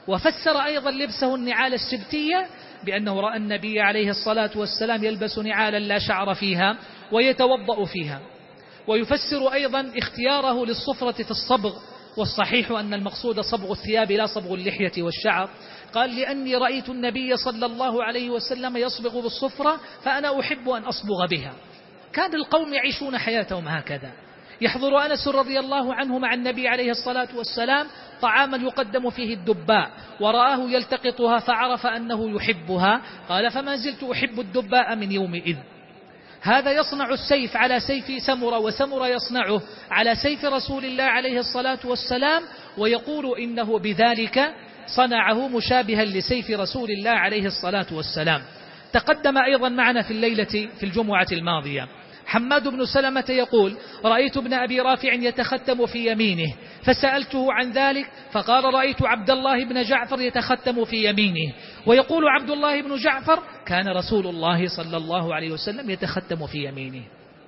وفسر أيضا لبسه النعال السبتية بأنه رأى النبي عليه الصلاة والسلام يلبس نعالا لا شعر فيها ويتوضأ فيها. ويفسر أيضا اختياره للصفرة في الصبغ، والصحيح أن المقصود صبغ الثياب لا صبغ اللحية والشعر. قال لأني رأيت النبي صلى الله عليه وسلم يصبغ بالصفرة فأنا أحب أن أصبغ بها. كان القوم يعيشون حياتهم هكذا. يحضر أنس رضي الله عنه مع النبي عليه الصلاة والسلام طعاما يقدم فيه الدباء، ورآه يلتقطها فعرف أنه يحبها، قال فما زلت أحب الدباء من يومئذ. هذا يصنع السيف على سيف سمرة، وسمرة يصنعه على سيف رسول الله عليه الصلاة والسلام، ويقول إنه بذلك صنعه مشابها لسيف رسول الله عليه الصلاة والسلام. تقدم أيضا معنا في الجمعة الماضية حماد بن سلمة يقول رأيت ابن أبي رافع يتختم في يمينه فسألته عن ذلك فقال رأيت عبد الله بن جعفر يتختم في يمينه. ويقول عبد الله بن جعفر كان رسول الله صلى الله عليه وسلم يتختم في يمينه.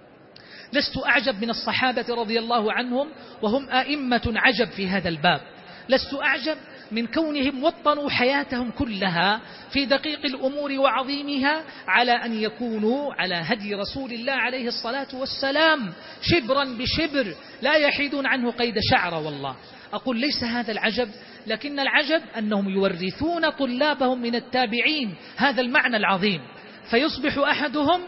لست أعجب من الصحابة رضي الله عنهم، وهم أئمة عجب في هذا الباب. لست أعجب من كونهم وطنوا حياتهم كلها في دقيق الأمور وعظيمها على أن يكونوا على هدي رسول الله عليه الصلاة والسلام شبرا بشبر لا يحيدون عنه قيد شعر. والله أقول ليس هذا العجب، لكن العجب أنهم يورثون طلابهم من التابعين هذا المعنى العظيم، فيصبح أحدهم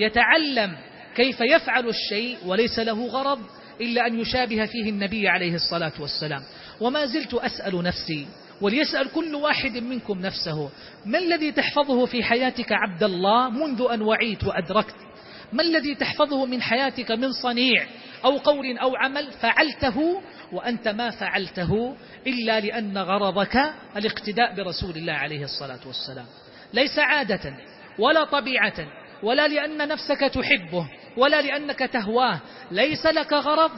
يتعلم كيف يفعل الشيء وليس له غرض إلا أن يشابه فيه النبي عليه الصلاة والسلام. وما زلت أسأل نفسي، وليسأل كل واحد منكم نفسه، ما الذي تحفظه في حياتك عبد الله منذ أن وعيت وأدركت؟ ما الذي تحفظه من حياتك من صنيع أو قول أو عمل فعلته وأنت ما فعلته إلا لأن غرضك الاقتداء برسول الله عليه الصلاة والسلام؟ ليس عادة ولا طبيعة ولا لأن نفسك تحبه ولا لأنك تهواه، ليس لك غرض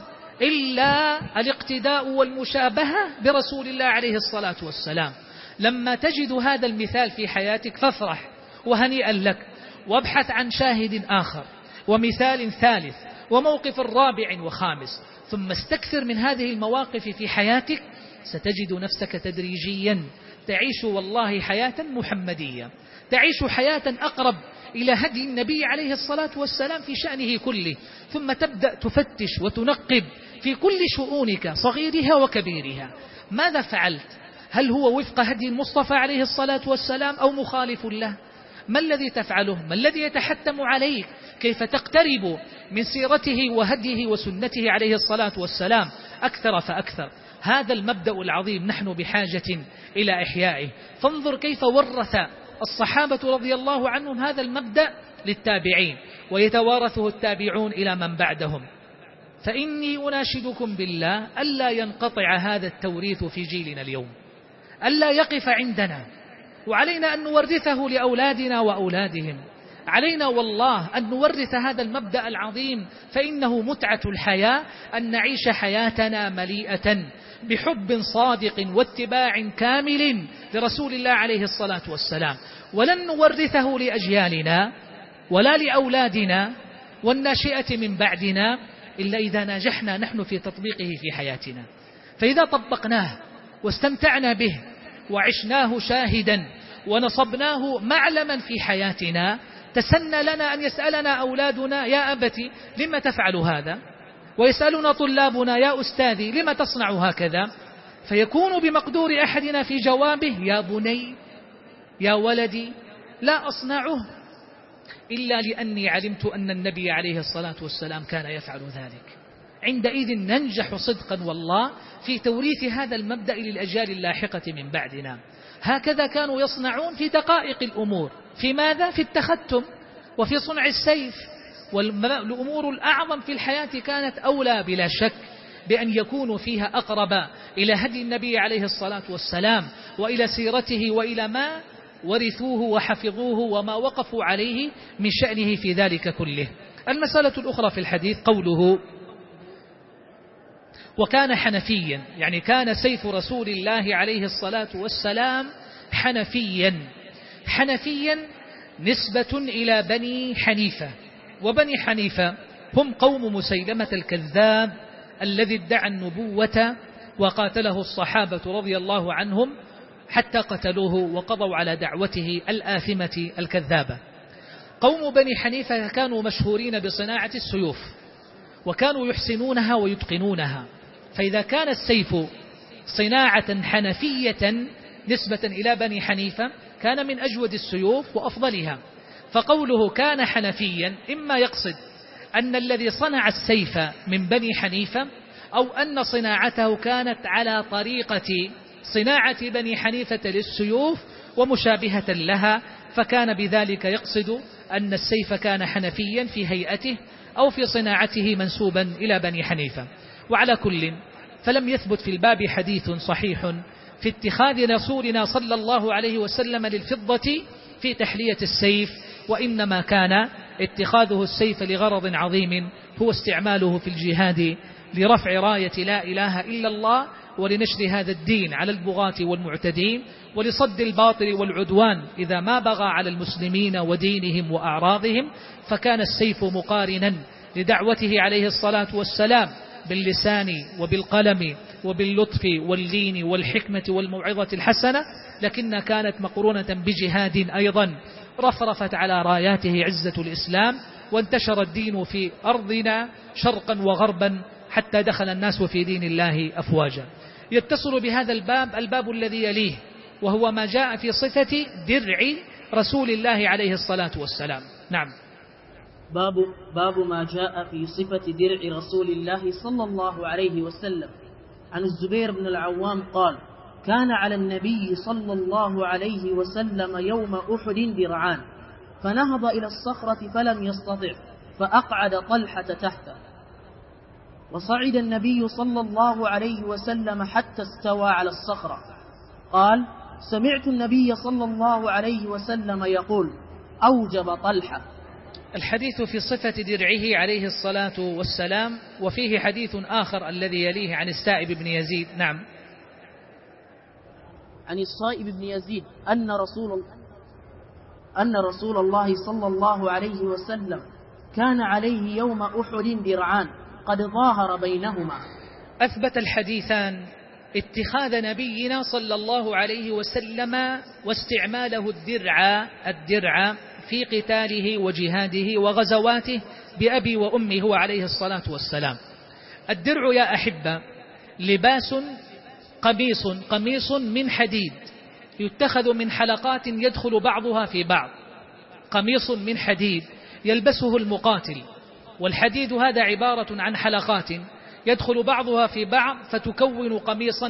إلا الاقتداء والمشابهة برسول الله عليه الصلاة والسلام. لما تجد هذا المثال في حياتك فافرح وهنيئا لك، وابحث عن شاهد آخر ومثال ثالث وموقف رابع وخامس، ثم استكثر من هذه المواقف في حياتك، ستجد نفسك تدريجيا تعيش والله حياة محمدية، تعيش حياة أقرب إلى هدي النبي عليه الصلاة والسلام في شأنه كله. ثم تبدأ تفتش وتنقب في كل شؤونك صغيرها وكبيرها، ماذا فعلت؟ هل هو وفق هدي المصطفى عليه الصلاة والسلام أو مخالف له؟ ما الذي تفعله؟ ما الذي يتحتم عليك؟ كيف تقترب من سيرته وهديه وسنته عليه الصلاة والسلام أكثر فأكثر؟ هذا المبدأ العظيم نحن بحاجة إلى إحيائه. فانظر كيف ورث الصحابة رضي الله عنهم هذا المبدأ للتابعين، ويتوارثه التابعون إلى من بعدهم. فإني أناشدكم بالله ألا ينقطع هذا التوريث في جيلنا اليوم، ألا يقف عندنا، وعلينا أن نورثه لأولادنا وأولادهم. علينا والله أن نورث هذا المبدأ العظيم، فإنه متعة الحياة أن نعيش حياتنا مليئة بحب صادق واتباع كامل لرسول الله عليه الصلاة والسلام. ولن نورثه لأجيالنا ولا لأولادنا والناشئة من بعدنا إلا إذا نجحنا نحن في تطبيقه في حياتنا. فإذا طبقناه واستمتعنا به وعشناه شاهدا ونصبناه معلما في حياتنا، تسنى لنا أن يسألنا أولادنا يا أبتي لما تفعل هذا؟ ويسألنا طلابنا يا أستاذي لما تصنع هكذا؟ فيكون بمقدور أحدنا في جوابه يا بني يا ولدي لا أصنعه إلا لأني علمت أن النبي عليه الصلاة والسلام كان يفعل ذلك. عندئذ ننجح صدقا والله في توريث هذا المبدأ للأجيال اللاحقة من بعدنا. هكذا كانوا يصنعون في دقائق الأمور. في ماذا؟ في التختم وفي صنع السيف. والأمور الأعظم في الحياة كانت أولى بلا شك بأن يكونوا فيها أقرب إلى هدي النبي عليه الصلاة والسلام وإلى سيرته وإلى ما ورثوه وحفظوه وما وقفوا عليه من شأنه في ذلك كله. المسألة الأخرى في الحديث قوله وكان حنفيا، يعني كان سيف رسول الله عليه الصلاة والسلام حنفيا. حنفيا نسبة إلى بني حنيفة، وبني حنيفة هم قوم مسيلمة الكذاب الذي ادعى النبوة وقاتله الصحابة رضي الله عنهم حتى قتلوه وقضوا على دعوته الآثمة الكذابة. قوم بني حنيفة كانوا مشهورين بصناعة السيوف، وكانوا يحسنونها ويتقنونها، فإذا كان السيف صناعة حنفية نسبة إلى بني حنيفة كان من أجود السيوف وأفضلها. فقوله كان حنفيا إما يقصد أن الذي صنع السيف من بني حنيفة، أو أن صناعته كانت على طريقة صناعة بني حنيفة للسيوف ومشابهة لها، فكان بذلك يقصد أن السيف كان حنفيا في هيئته أو في صناعته منسوبا إلى بني حنيفة. وعلى كل فلم يثبت في الباب حديث صحيح في اتخاذ رسولنا صلى الله عليه وسلم للفضة في تحلية السيف، وإنما كان اتخاذه السيف لغرض عظيم هو استعماله في الجهاد لرفع راية لا إله إلا الله، ولنشر هذا الدين على البغاة والمعتدين، ولصد الباطل والعدوان إذا ما بغى على المسلمين ودينهم وأعراضهم. فكان السيف مقارنا لدعوته عليه الصلاة والسلام باللسان وبالقلم وباللطف واللين والحكمة والموعظة الحسنة، لكنها كانت مقرونة بجهاد أيضا رفرفت على راياته عزة الإسلام، وانتشر الدين في أرضنا شرقا وغربا حتى دخل الناس في دين الله أفواجا. يتصل بهذا الباب الذي يليه، وهو ما جاء في صفة درع رسول الله عليه الصلاة والسلام. نعم. باب ما جاء في صفة درع رسول الله صلى الله عليه وسلم. عن الزبير بن العوام قال: كان على النبي صلى الله عليه وسلم يوم أحد درعان، فنهض إلى الصخرة فلم يستطع، فأقعد طلحة تحته، وصعد النبي صلى الله عليه وسلم حتى استوى على الصخرة. قال: سمعت النبي صلى الله عليه وسلم يقول: أوجب طلحة. الحديث في صفة درعه عليه الصلاة والسلام، وفيه حديث آخر الذي يليه عن السائب بن يزيد. نعم. عن الصائب بن يزيد أن رسول الله صلى الله عليه وسلم كان عليه يوم أحد درعان قد ظاهر بينهما. أثبت الحديثان اتخاذ نبينا صلى الله عليه وسلم واستعماله الدرع في قتاله وجهاده وغزواته بأبي وأمي هو عليه الصلاة والسلام. الدرع يا أحبة لباس قميص من حديد يتخذ من حلقات يدخل بعضها في بعض، قميص من حديد يلبسه المقاتل، والحديد هذا عبارة عن حلقات يدخل بعضها في بعض فتكون قميصا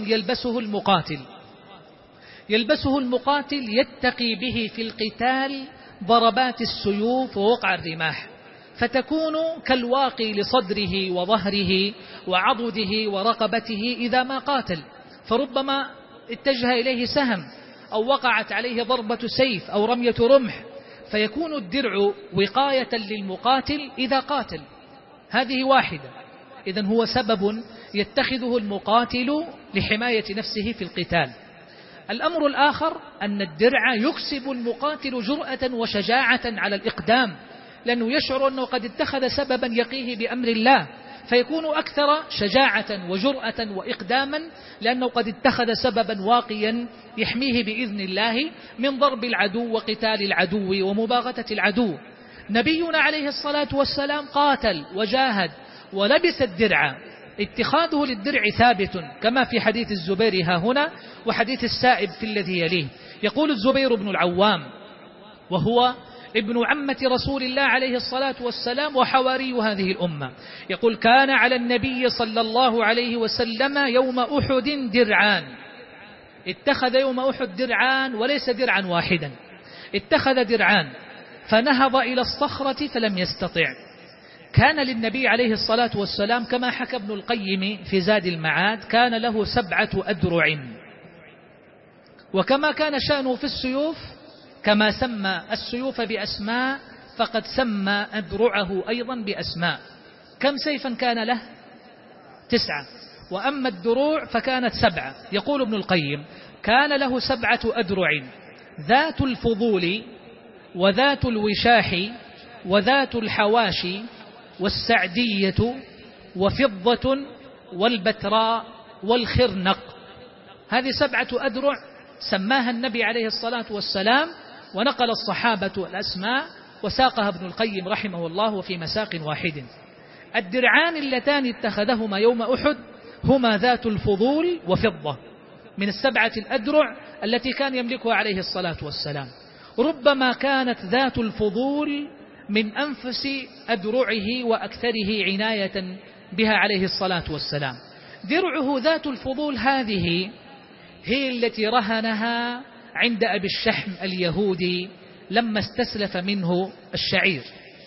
يلبسه المقاتل يتقي به في القتال ضربات السيوف ووقع الرماح، فتكون كالواقي لصدره وظهره وعضده ورقبته إذا ما قاتل، فربما اتجه إليه سهم أو وقعت عليه ضربة سيف أو رمية رمح، فيكون الدرع وقاية للمقاتل إذا قاتل. هذه واحدة، إذن هو سبب يتخذه المقاتل لحماية نفسه في القتال. الأمر الآخر أن الدرع يكسب المقاتل جرأة وشجاعة على الإقدام، لأنه يشعر أنه قد اتخذ سببا يقيه بأمر الله، فيكون أكثر شجاعة وجرأة وإقداما، لأنه قد اتخذ سببا واقيا يحميه بإذن الله من ضرب العدو وقتال العدو ومباغتة العدو. نبينا عليه الصلاة والسلام قاتل وجاهد ولبس الدرع، اتخاذه للدرع ثابت كما في حديث الزبير ها هنا وحديث السائب في الذي يليه. يقول الزبير بن العوام وهو ابن عمة رسول الله عليه الصلاة والسلام وحواري هذه الأمة، يقول: كان على النبي صلى الله عليه وسلم يوم أحد درعان. اتخذ يوم أحد درعان وليس درعا واحدا، اتخذ درعان، فنهض إلى الصخرة فلم يستطع. كان للنبي عليه الصلاة والسلام كما حكى ابن القيم في زاد المعاد كان له 7 أدرع، وكما كان شأنه في السيوف كما سمى السيوف بأسماء فقد سمى أدرعه أيضا بأسماء. كم سيفا كان له؟ 9، وأما الدروع فكانت 7. يقول ابن القيم: كان له 7 أدرع: ذات الفضول وذات الوشاح وذات الحواشي والسعدية وفضة والبتراء والخرنق. هذه 7 أدرع سماها النبي عليه الصلاة والسلام، ونقل الصحابة الأسماء وساقها ابن القيم رحمه الله في مساق واحد. الدرعان اللتان اتخذهما يوم أحد هما ذات الفضول وفضة، من 7 الأدرع التي كان يملكها عليه الصلاة والسلام. ربما كانت ذات الفضول من أنفس أدرعه وأكثره عناية بها عليه الصلاة والسلام. درعه ذات الفضول هذه هي التي رهنها عند أبي الشحم اليهودي لما استسلف منه الشعير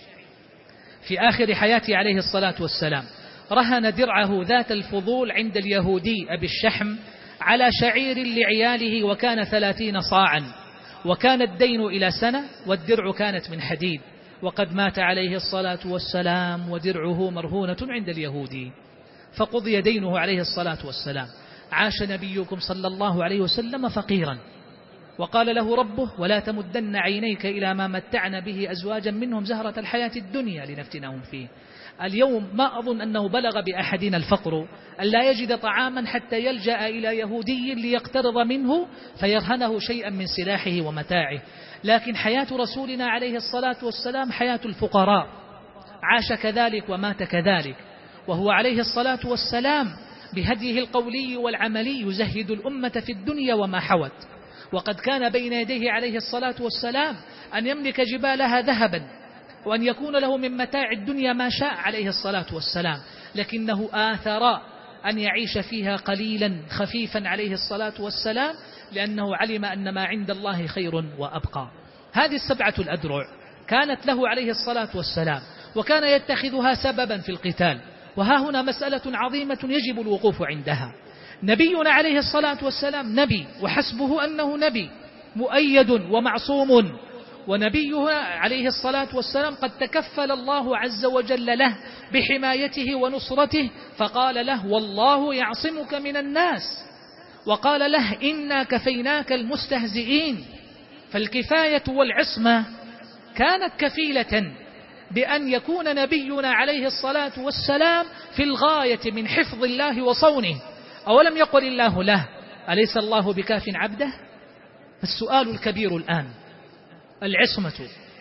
في آخر حياته عليه الصلاة والسلام. رهن درعه ذات الفضول عند اليهودي أبي الشحم على شعير لعياله، وكان 30 صاعا، وكان الدين إلى سنة، والدرع كانت من حديد، وقد مات عليه الصلاة والسلام ودرعه مرهونة عند اليهودي، فقضي دينه عليه الصلاة والسلام. عاش نبيكم صلى الله عليه وسلم فقيرا، وقال له ربه: ولا تمدن عينيك إلى ما متعنا به أزواجا منهم زهرة الحياة الدنيا لنفتنهم فيه. اليوم ما أظن أنه بلغ بأحدنا الفقر أن لا يجد طعاما حتى يلجأ إلى يهودي ليقترض منه فيرهنه شيئا من سلاحه ومتاعه، لكن حياة رسولنا عليه الصلاة والسلام حياة الفقراء، عاش كذلك ومات كذلك، وهو عليه الصلاة والسلام بهديه القولي والعملي يزهد الأمة في الدنيا وما حوت. وقد كان بين يديه عليه الصلاة والسلام أن يملك جبالها ذهبا، وأن يكون له من متاع الدنيا ما شاء عليه الصلاة والسلام، لكنه آثر أن يعيش فيها قليلا خفيفا عليه الصلاة والسلام، لأنه علم أن ما عند الله خير وأبقى. هذه 7 الأدرع كانت له عليه الصلاة والسلام، وكان يتخذها سببا في القتال. وها هنا مسألة عظيمة يجب الوقوف عندها. نبينا عليه الصلاة والسلام نبي، وحسبه أنه نبي مؤيد ومعصوم، ونبيه عليه الصلاة والسلام قد تكفل الله عز وجل له بحمايته ونصرته، فقال له: والله يعصمك من الناس، وقال له: إنا كفيناك المستهزئين. فالكفاية والعصمة كانت كفيلة بأن يكون نبينا عليه الصلاة والسلام في الغاية من حفظ الله وصونه. أولم يقل الله له: أليس الله بكاف عبده؟ السؤال الكبير الآن: العصمة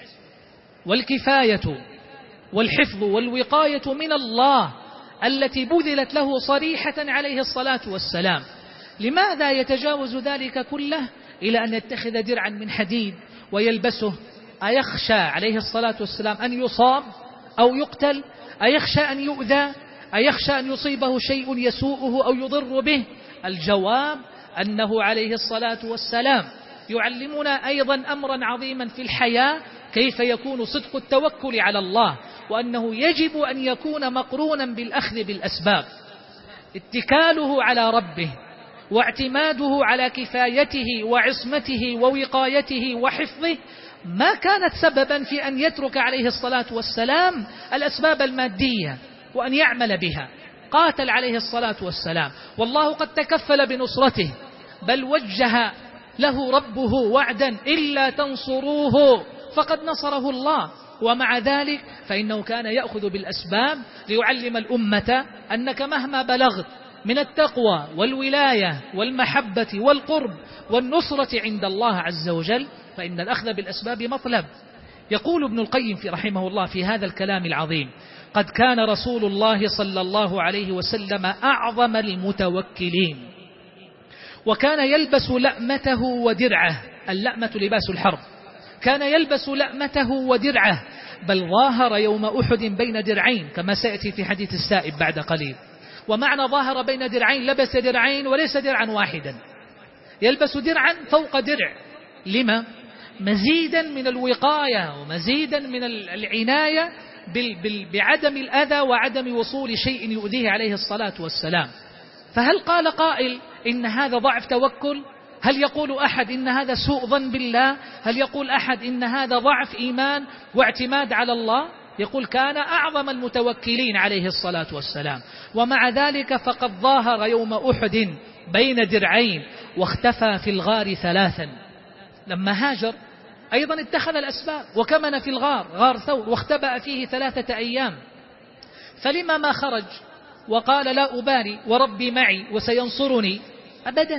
والكفاية والحفظ والوقاية من الله التي بذلت له صريحة عليه الصلاة والسلام، لماذا يتجاوز ذلك كله إلى أن يتخذ درعا من حديد ويلبسه؟ أيخشى عليه الصلاة والسلام أن يصاب أو يقتل؟ أيخشى أن يؤذى؟ أيخشى أن يصيبه شيء يسوءه أو يضر به؟ الجواب أنه عليه الصلاة والسلام يعلمنا أيضا أمرا عظيما في الحياة، كيف يكون صدق التوكل على الله، وأنه يجب أن يكون مقرونا بالأخذ بالأسباب. اتكاله على ربه واعتماده على كفايته وعصمته ووقايته وحفظه ما كانت سببا في أن يترك عليه الصلاة والسلام الأسباب المادية وأن يعمل بها. قاتل عليه الصلاة والسلام والله قد تكفل بنصرته، بل وجه له ربه وعدا: إلا تنصروه فقد نصره الله. ومع ذلك فإنه كان يأخذ بالأسباب ليعلم الأمة أنك مهما بلغت من التقوى والولاية والمحبة والقرب والنصرة عند الله عز وجل فإن الأخذ بالأسباب مطلب. يقول ابن القيم في رحمه الله في هذا الكلام العظيم: قد كان رسول الله صلى الله عليه وسلم أعظم المتوكلين، وكان يلبس لأمته ودرعه. اللأمة لباس الحرب، كان يلبس لأمته ودرعه، بل ظاهر يوم أحد بين درعين كما سيأتي في حديث السائب بعد قليل. ومعنى ظاهر بين درعين لبس درعين وليس درعا واحدا، يلبس درعا فوق درع. لما؟ مزيدا من الوقاية ومزيدا من العناية بعدم الأذى وعدم وصول شيء يؤذيه عليه الصلاة والسلام. فهل قال قائل إن هذا ضعف توكل؟ هل يقول أحد إن هذا سوء ظن بالله؟ هل يقول أحد إن هذا ضعف إيمان واعتماد على الله؟ يقول كان أعظم المتوكلين عليه الصلاة والسلام، ومع ذلك فقد ظاهر يوم أحد بين درعين واختفى في الغار 3. لما هاجر أيضا اتخذ الأسباب وكمن في الغار، غار ثور، واختبأ فيه 3 أيام. فلما ما خرج وقال: لا أبالي وربي معي وسينصرني؟ أبدا،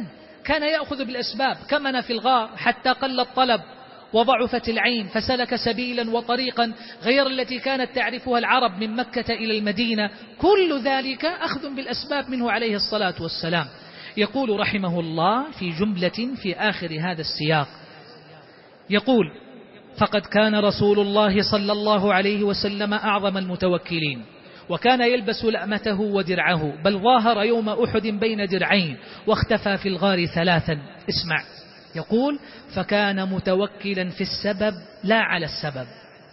كان يأخذ بالأسباب، كمن في الغار حتى قل الطلب وضعفت العين فسلك سبيلا وطريقا غير التي كانت تعرفها العرب من مكة إلى المدينة. كل ذلك أخذ بالأسباب منه عليه الصلاة والسلام. يقول رحمه الله في جملة في آخر هذا السياق، يقول: فقد كان رسول الله صلى الله عليه وسلم أعظم المتوكلين، وكان يلبس لأمته ودرعه، بل ظاهر يوم أحد بين درعين واختفى في الغار 3. اسمع، يقول: فكان متوكلا في السبب لا على السبب.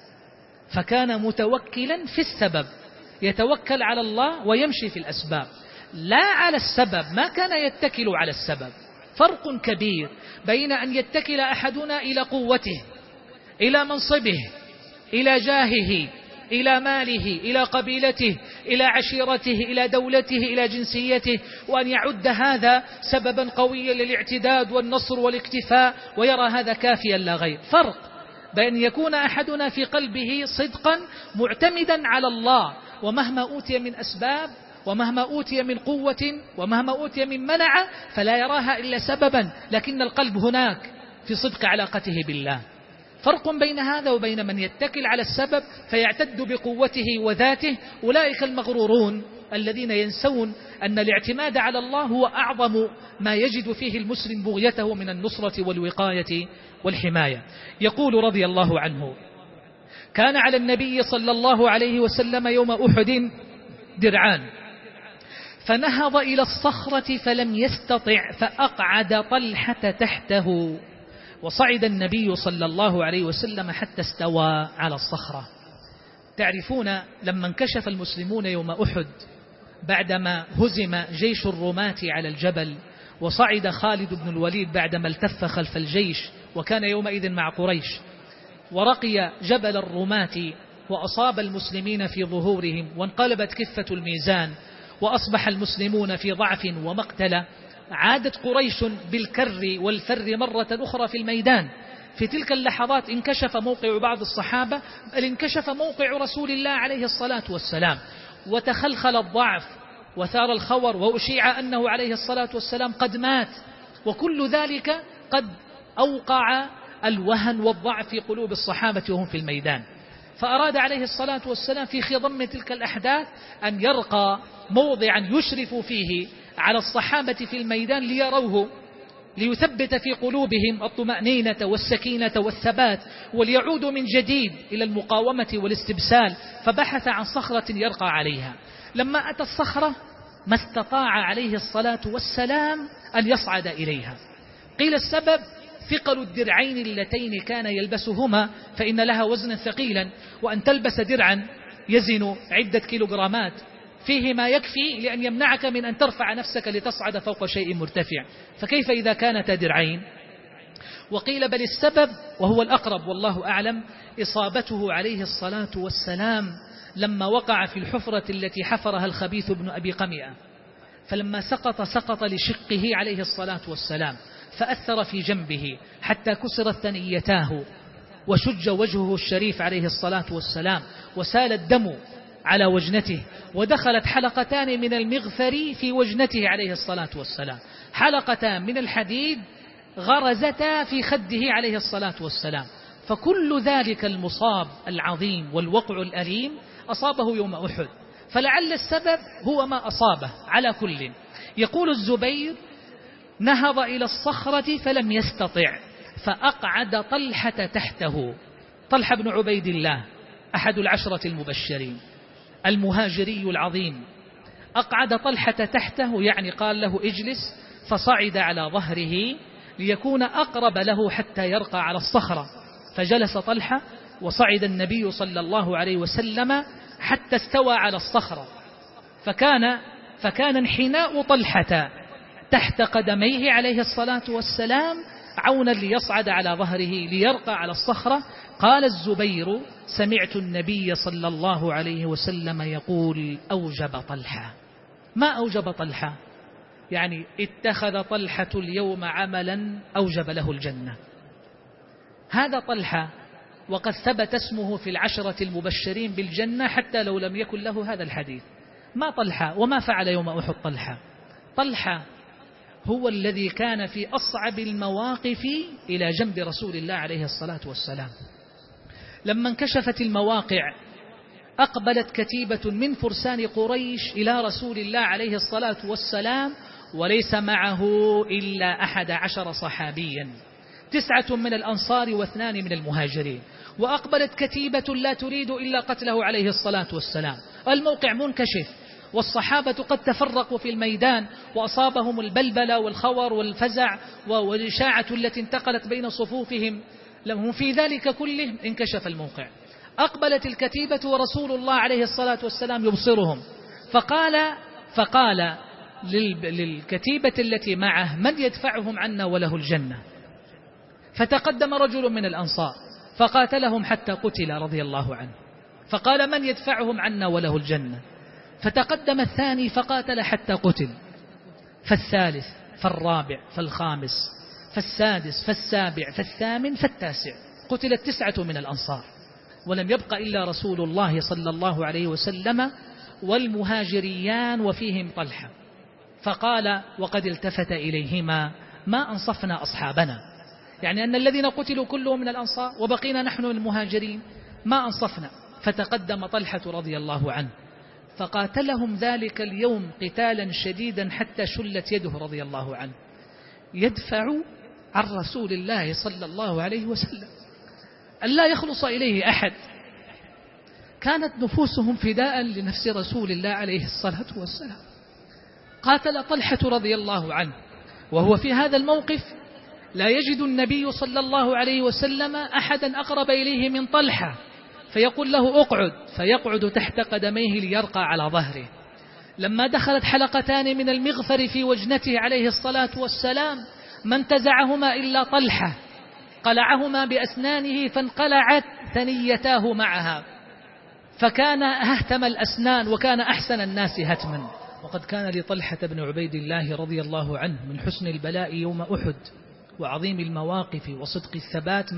فكان متوكلا في السبب، يتوكل على الله ويمشي في الأسباب، لا على السبب، ما كان يتكل على السبب. فرق كبير بين أن يتكل أحدنا إلى قوته، إلى منصبه، إلى جاهه، إلى ماله، إلى قبيلته، إلى عشيرته، إلى دولته، إلى جنسيته، وأن يعد هذا سببا قويا للاعتداد والنصر والاكتفاء ويرى هذا كافيا لا غير. فرق بأن يكون أحدنا في قلبه صدقا معتمدا على الله، ومهما أوتي من أسباب ومهما أوتي من قوة ومهما أوتي من منع فلا يراها إلا سببا، لكن القلب هناك في صدق علاقته بالله. فرق بين هذا وبين من يتكل على السبب فيعتد بقوته وذاته. أولئك المغرورون الذين ينسون أن الاعتماد على الله هو أعظم ما يجد فيه المسلم بغيته من النصرة والوقاية والحماية. يقول رضي الله عنه: كان على النبي صلى الله عليه وسلم يوم أحد درعان، فنهض إلى الصخرة فلم يستطع فأقعد طلحة تحته، وصعد النبي صلى الله عليه وسلم حتى استوى على الصخرة. تعرفون لما انكشف المسلمون يوم أحد بعدما هزم جيش الرماة على الجبل، وصعد خالد بن الوليد بعدما التف خلف الجيش وكان يومئذ مع قريش، ورقي جبل الرماة وأصاب المسلمين في ظهورهم، وانقلبت كفة الميزان وأصبح المسلمون في ضعف ومقتلة، عادت قريش بالكر والفر مرة أخرى في الميدان. في تلك اللحظات انكشف موقع بعض الصحابة، بل انكشف موقع رسول الله عليه الصلاة والسلام، وتخلخل الضعف وثار الخور، وأشيع أنه عليه الصلاة والسلام قد مات، وكل ذلك قد أوقع الوهن والضعف في قلوب الصحابة وهم في الميدان. فأراد عليه الصلاة والسلام في خضم تلك الأحداث أن يرقى موضعا يشرف فيه على الصحابة في الميدان ليروه، ليثبت في قلوبهم الطمأنينة والسكينة والثبات، وليعودوا من جديد إلى المقاومة والاستبسال. فبحث عن صخرة يرقى عليها. لما أتى الصخرة ما استطاع عليه الصلاة والسلام أن يصعد إليها. قيل السبب ثقل الدرعين اللتين كان يلبسهما، فإن لها وزنا ثقيلا، وأن تلبس درعا يزن عدة كيلوغرامات فيه ما يكفي لأن يمنعك من أن ترفع نفسك لتصعد فوق شيء مرتفع، فكيف إذا كانت درعين؟ وقيل بل السبب وهو الأقرب والله أعلم إصابته عليه الصلاة والسلام لما وقع في الحفرة التي حفرها الخبيث بن أبي قمئة، فلما سقط لشقه عليه الصلاة والسلام، فأثر في جنبه حتى كسرت ثنيتاه وشج وجهه الشريف عليه الصلاة والسلام، وسال الدم على وجنته، ودخلت حلقتان من المغفر في وجنته عليه الصلاة والسلام، حلقتان من الحديد غرزتا في خده عليه الصلاة والسلام. فكل ذلك المصاب العظيم والوقع الأليم أصابه يوم أحد، فلعل السبب هو ما أصابه. على كل، يقول الزبير: نهض إلى الصخرة فلم يستطع فأقعد طلحة تحته. طلحة بن عبيد الله أحد العشرة المبشرين المهاجري العظيم، أقعد طلحة تحته، يعني قال له اجلس، فصعد على ظهره ليكون أقرب له حتى يرقى على الصخرة، فجلس طلحة وصعد النبي صلى الله عليه وسلم حتى استوى على الصخرة، فكان انحناء طلحة تحت قدميه عليه الصلاة والسلام عونا ليصعد على ظهره ليرقى على الصخرة. قال الزبير: سمعت النبي صلى الله عليه وسلم يقول: أوجب طلحة. ما أوجب طلحة؟ يعني اتخذ طلحة اليوم عملا أوجب له الجنة. هذا طلحة، وقد ثبت اسمه في العشرة المبشرين بالجنة حتى لو لم يكن له هذا الحديث. ما طلحة وما فعل يوم أحد؟ طلحة هو الذي كان في أصعب المواقف إلى جنب رسول الله عليه الصلاة والسلام. لما انكشفت المواقع أقبلت كتيبة من فرسان قريش إلى رسول الله عليه الصلاة والسلام، وليس معه إلا 11 صحابيا، 9 من الأنصار و2 من المهاجرين، وأقبلت كتيبة لا تريد إلا قتله عليه الصلاة والسلام. الموقع منكشف، والصحابة قد تفرقوا في الميدان، وأصابهم البلبلة والخور والفزع والإشاعة التي انتقلت بين صفوفهم. لهم في ذلك كله انكشف الموقع. أقبلت الكتيبة ورسول الله عليه الصلاة والسلام يبصرهم، فقال للكتيبة التي معه: من يدفعهم عنا وله الجنة؟ فتقدم رجل من الأنصار فقاتلهم حتى قتل رضي الله عنه، فقال: من يدفعهم عنا وله الجنة؟ فتقدم الثاني فقاتل حتى قتل، فالثالث، فالرابع، فالخامس، فالسادس، فالسابع، فالثامن، فالتاسع، قتلت 9 من الأنصار، ولم يبق إلا رسول الله صلى الله عليه وسلم والمهاجريان وفيهم طلحة. فقال وقد التفت إليهما: ما أنصفنا أصحابنا، يعني أن الذين قتلوا كلهم من الأنصار وبقينا نحن المهاجرين، ما أنصفنا. فتقدم طلحة رضي الله عنه فقاتلهم ذلك اليوم قتالا شديدا حتى شلت يده رضي الله عنه، يدفع عن رسول الله صلى الله عليه وسلم أن لا يخلص إليه أحد. كانت نفوسهم فداء لنفس رسول الله عليه الصلاة والسلام. قاتل طلحة رضي الله عنه، وهو في هذا الموقف لا يجد النبي صلى الله عليه وسلم أحدا أقرب إليه من طلحة، فيقول له: أقعد، فيقعد تحت قدميه ليرقى على ظهره. لما دخلت حلقتان من المغفر في وجنته عليه الصلاة والسلام ما انتزعهما إلا طلحة، قلعهما بأسنانه فانقلعت ثنيتاه معها، فكان أهتم الأسنان وكان أحسن الناس هتما. وقد كان لطلحة بن عبيد الله رضي الله عنه من حسن البلاء يوم أحد وعظيم المواقف وصدق الثبات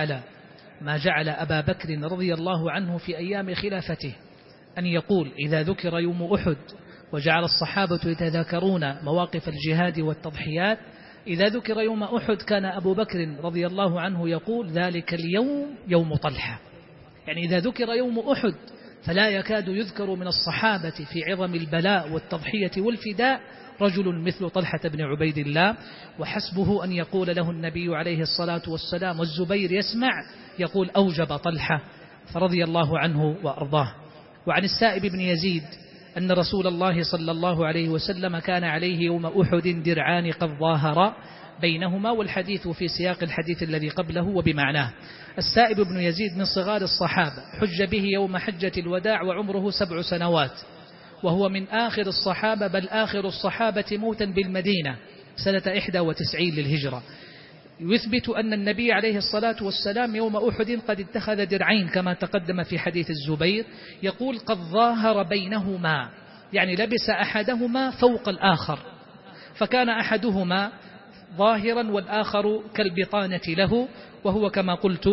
ما جعل أبا بكر رضي الله عنه في أيام خلافته أن يقول إذا ذكر يوم أحد، وجعل الصحابة يتذاكرون مواقف الجهاد والتضحيات، إذا ذكر يوم أحد كان أبو بكر رضي الله عنه يقول ذلك اليوم يوم طلحة. يعني إذا ذكر يوم أحد فلا يكاد يذكر من الصحابة في عظم البلاء والتضحية والفداء رجل مثل طلحة بن عبيد الله، وحسبه أن يقول له النبي عليه الصلاة والسلام والزبير يسمع يقول: أوجب طلحة فرضي الله عنه وأرضاه. وعن السائب بن يزيد أن رسول الله صلى الله عليه وسلم كان عليه يوم أحد درعان قد ظاهرا بينهما، والحديث في سياق الحديث الذي قبله وبمعناه. السائب بن يزيد من صغار الصحابة، حج به يوم حجة الوداع وعمره 7 سنوات، وهو من آخر الصحابة بل آخر الصحابة موتا بالمدينة سنة 91 للهجرة. يثبت أن النبي عليه الصلاة والسلام يوم أحد قد اتخذ درعين كما تقدم في حديث الزبير، يقول قد ظاهر بينهما، يعني لبس أحدهما فوق الآخر، فكان أحدهما ظاهرا والآخر كالبطانة له، وهو كما قلت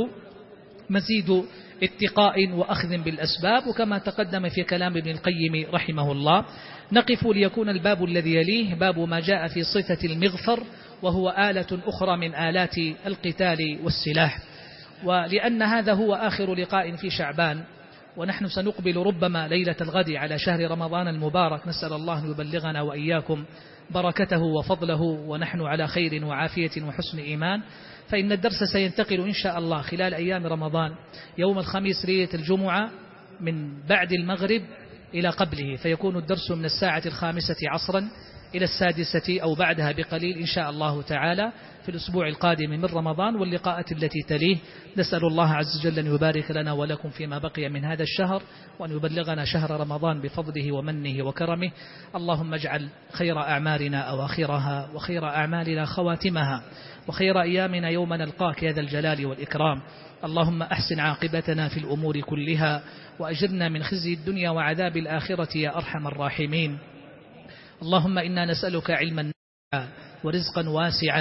مزيد اتقاء وأخذ بالأسباب، وكما تقدم في كلام ابن القيم رحمه الله. نقف ليكون الباب الذي يليه باب ما جاء في صفة المغفر، وهو آلة أخرى من آلات القتال والسلاح. ولأن هذا هو آخر لقاء في شعبان، ونحن سنقبل ربما ليلة الغد على شهر رمضان المبارك، نسأل الله أن يبلغنا وإياكم بركته وفضله ونحن على خير وعافية وحسن إيمان. فإن الدرس سينتقل إن شاء الله خلال أيام رمضان يوم الخميس ليلة الجمعة من بعد المغرب إلى قبله، فيكون الدرس من 5:00 عصرا إلى 6:00 أو بعدها بقليل إن شاء الله تعالى في الأسبوع القادم من رمضان واللقاءات التي تليه. نسأل الله عز وجل أن يبارك لنا ولكم فيما بقي من هذا الشهر، وأن يبلغنا شهر رمضان بفضله ومنه وكرمه. اللهم اجعل خير أعمالنا أواخرها، وخير أعمالنا خواتمها، وخير أيامنا يوم نلقاك يا ذا الجلال والإكرام. اللهم أحسن عاقبتنا في الأمور كلها، وأجرنا من خزي الدنيا وعذاب الآخرة يا أرحم الراحمين. اللهم إنا نسألك علما نافعا ورزقا واسعا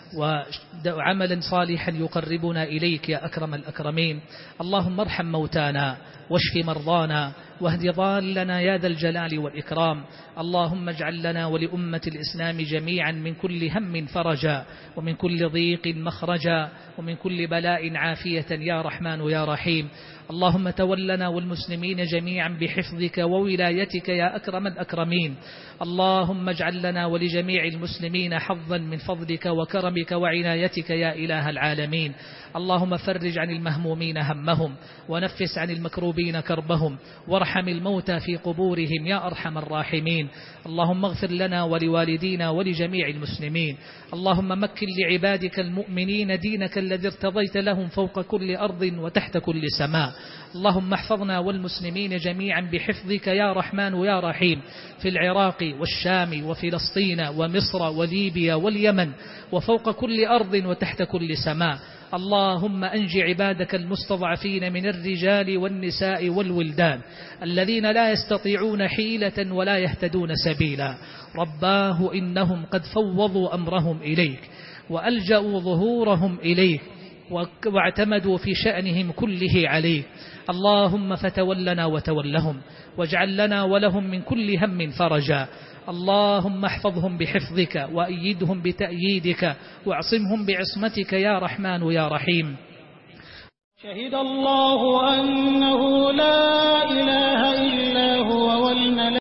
وعملا صالحا يقربنا إليك يا أكرم الأكرمين. اللهم ارحم موتانا واشف مرضانا واهد ضالنا يا ذا الجلال والإكرام. اللهم اجعل لنا ولأمة الإسلام جميعا من كل هم فرجا ومن كل ضيق مخرجا ومن كل بلاء عافية يا رحمن يا رحيم. اللهم تولنا والمسلمين جميعا بحفظك وولايتك يا أكرم الأكرمين. اللهم اجعل لنا ولجميع المسلمين حظا من فضلك وكرمك وعنايتك يا إله العالمين. اللهم فرج عن المهمومين همهم ونفس عن المكروبين كربهم وارحم الموتى في قبورهم يا أرحم الراحمين. اللهم اغفر لنا ولوالدينا ولجميع المسلمين. اللهم مكن لعبادك المؤمنين دينك الذي ارتضيت لهم فوق كل أرض وتحت كل سماء. اللهم احفظنا والمسلمين جميعا بحفظك يا رحمن يا رحيم في العراق والشام وفلسطين ومصر وليبيا واليمن وفوق كل أرض وتحت كل سماء. اللهم أنج عبادك المستضعفين من الرجال والنساء والولدان الذين لا يستطيعون حيلة ولا يهتدون سبيلا. رباه إنهم قد فوضوا أمرهم إليك وألجأوا ظهورهم إليك واعتمدوا في شأنهم كله عليك. اللهم فتولنا وتولهم واجعل لنا ولهم من كل هم فرجا. اللهم احفظهم بحفظك وأيدهم بتأييدك واعصمهم بعصمتك يا رحمن يا رحيم. شهد الله أنه لا إله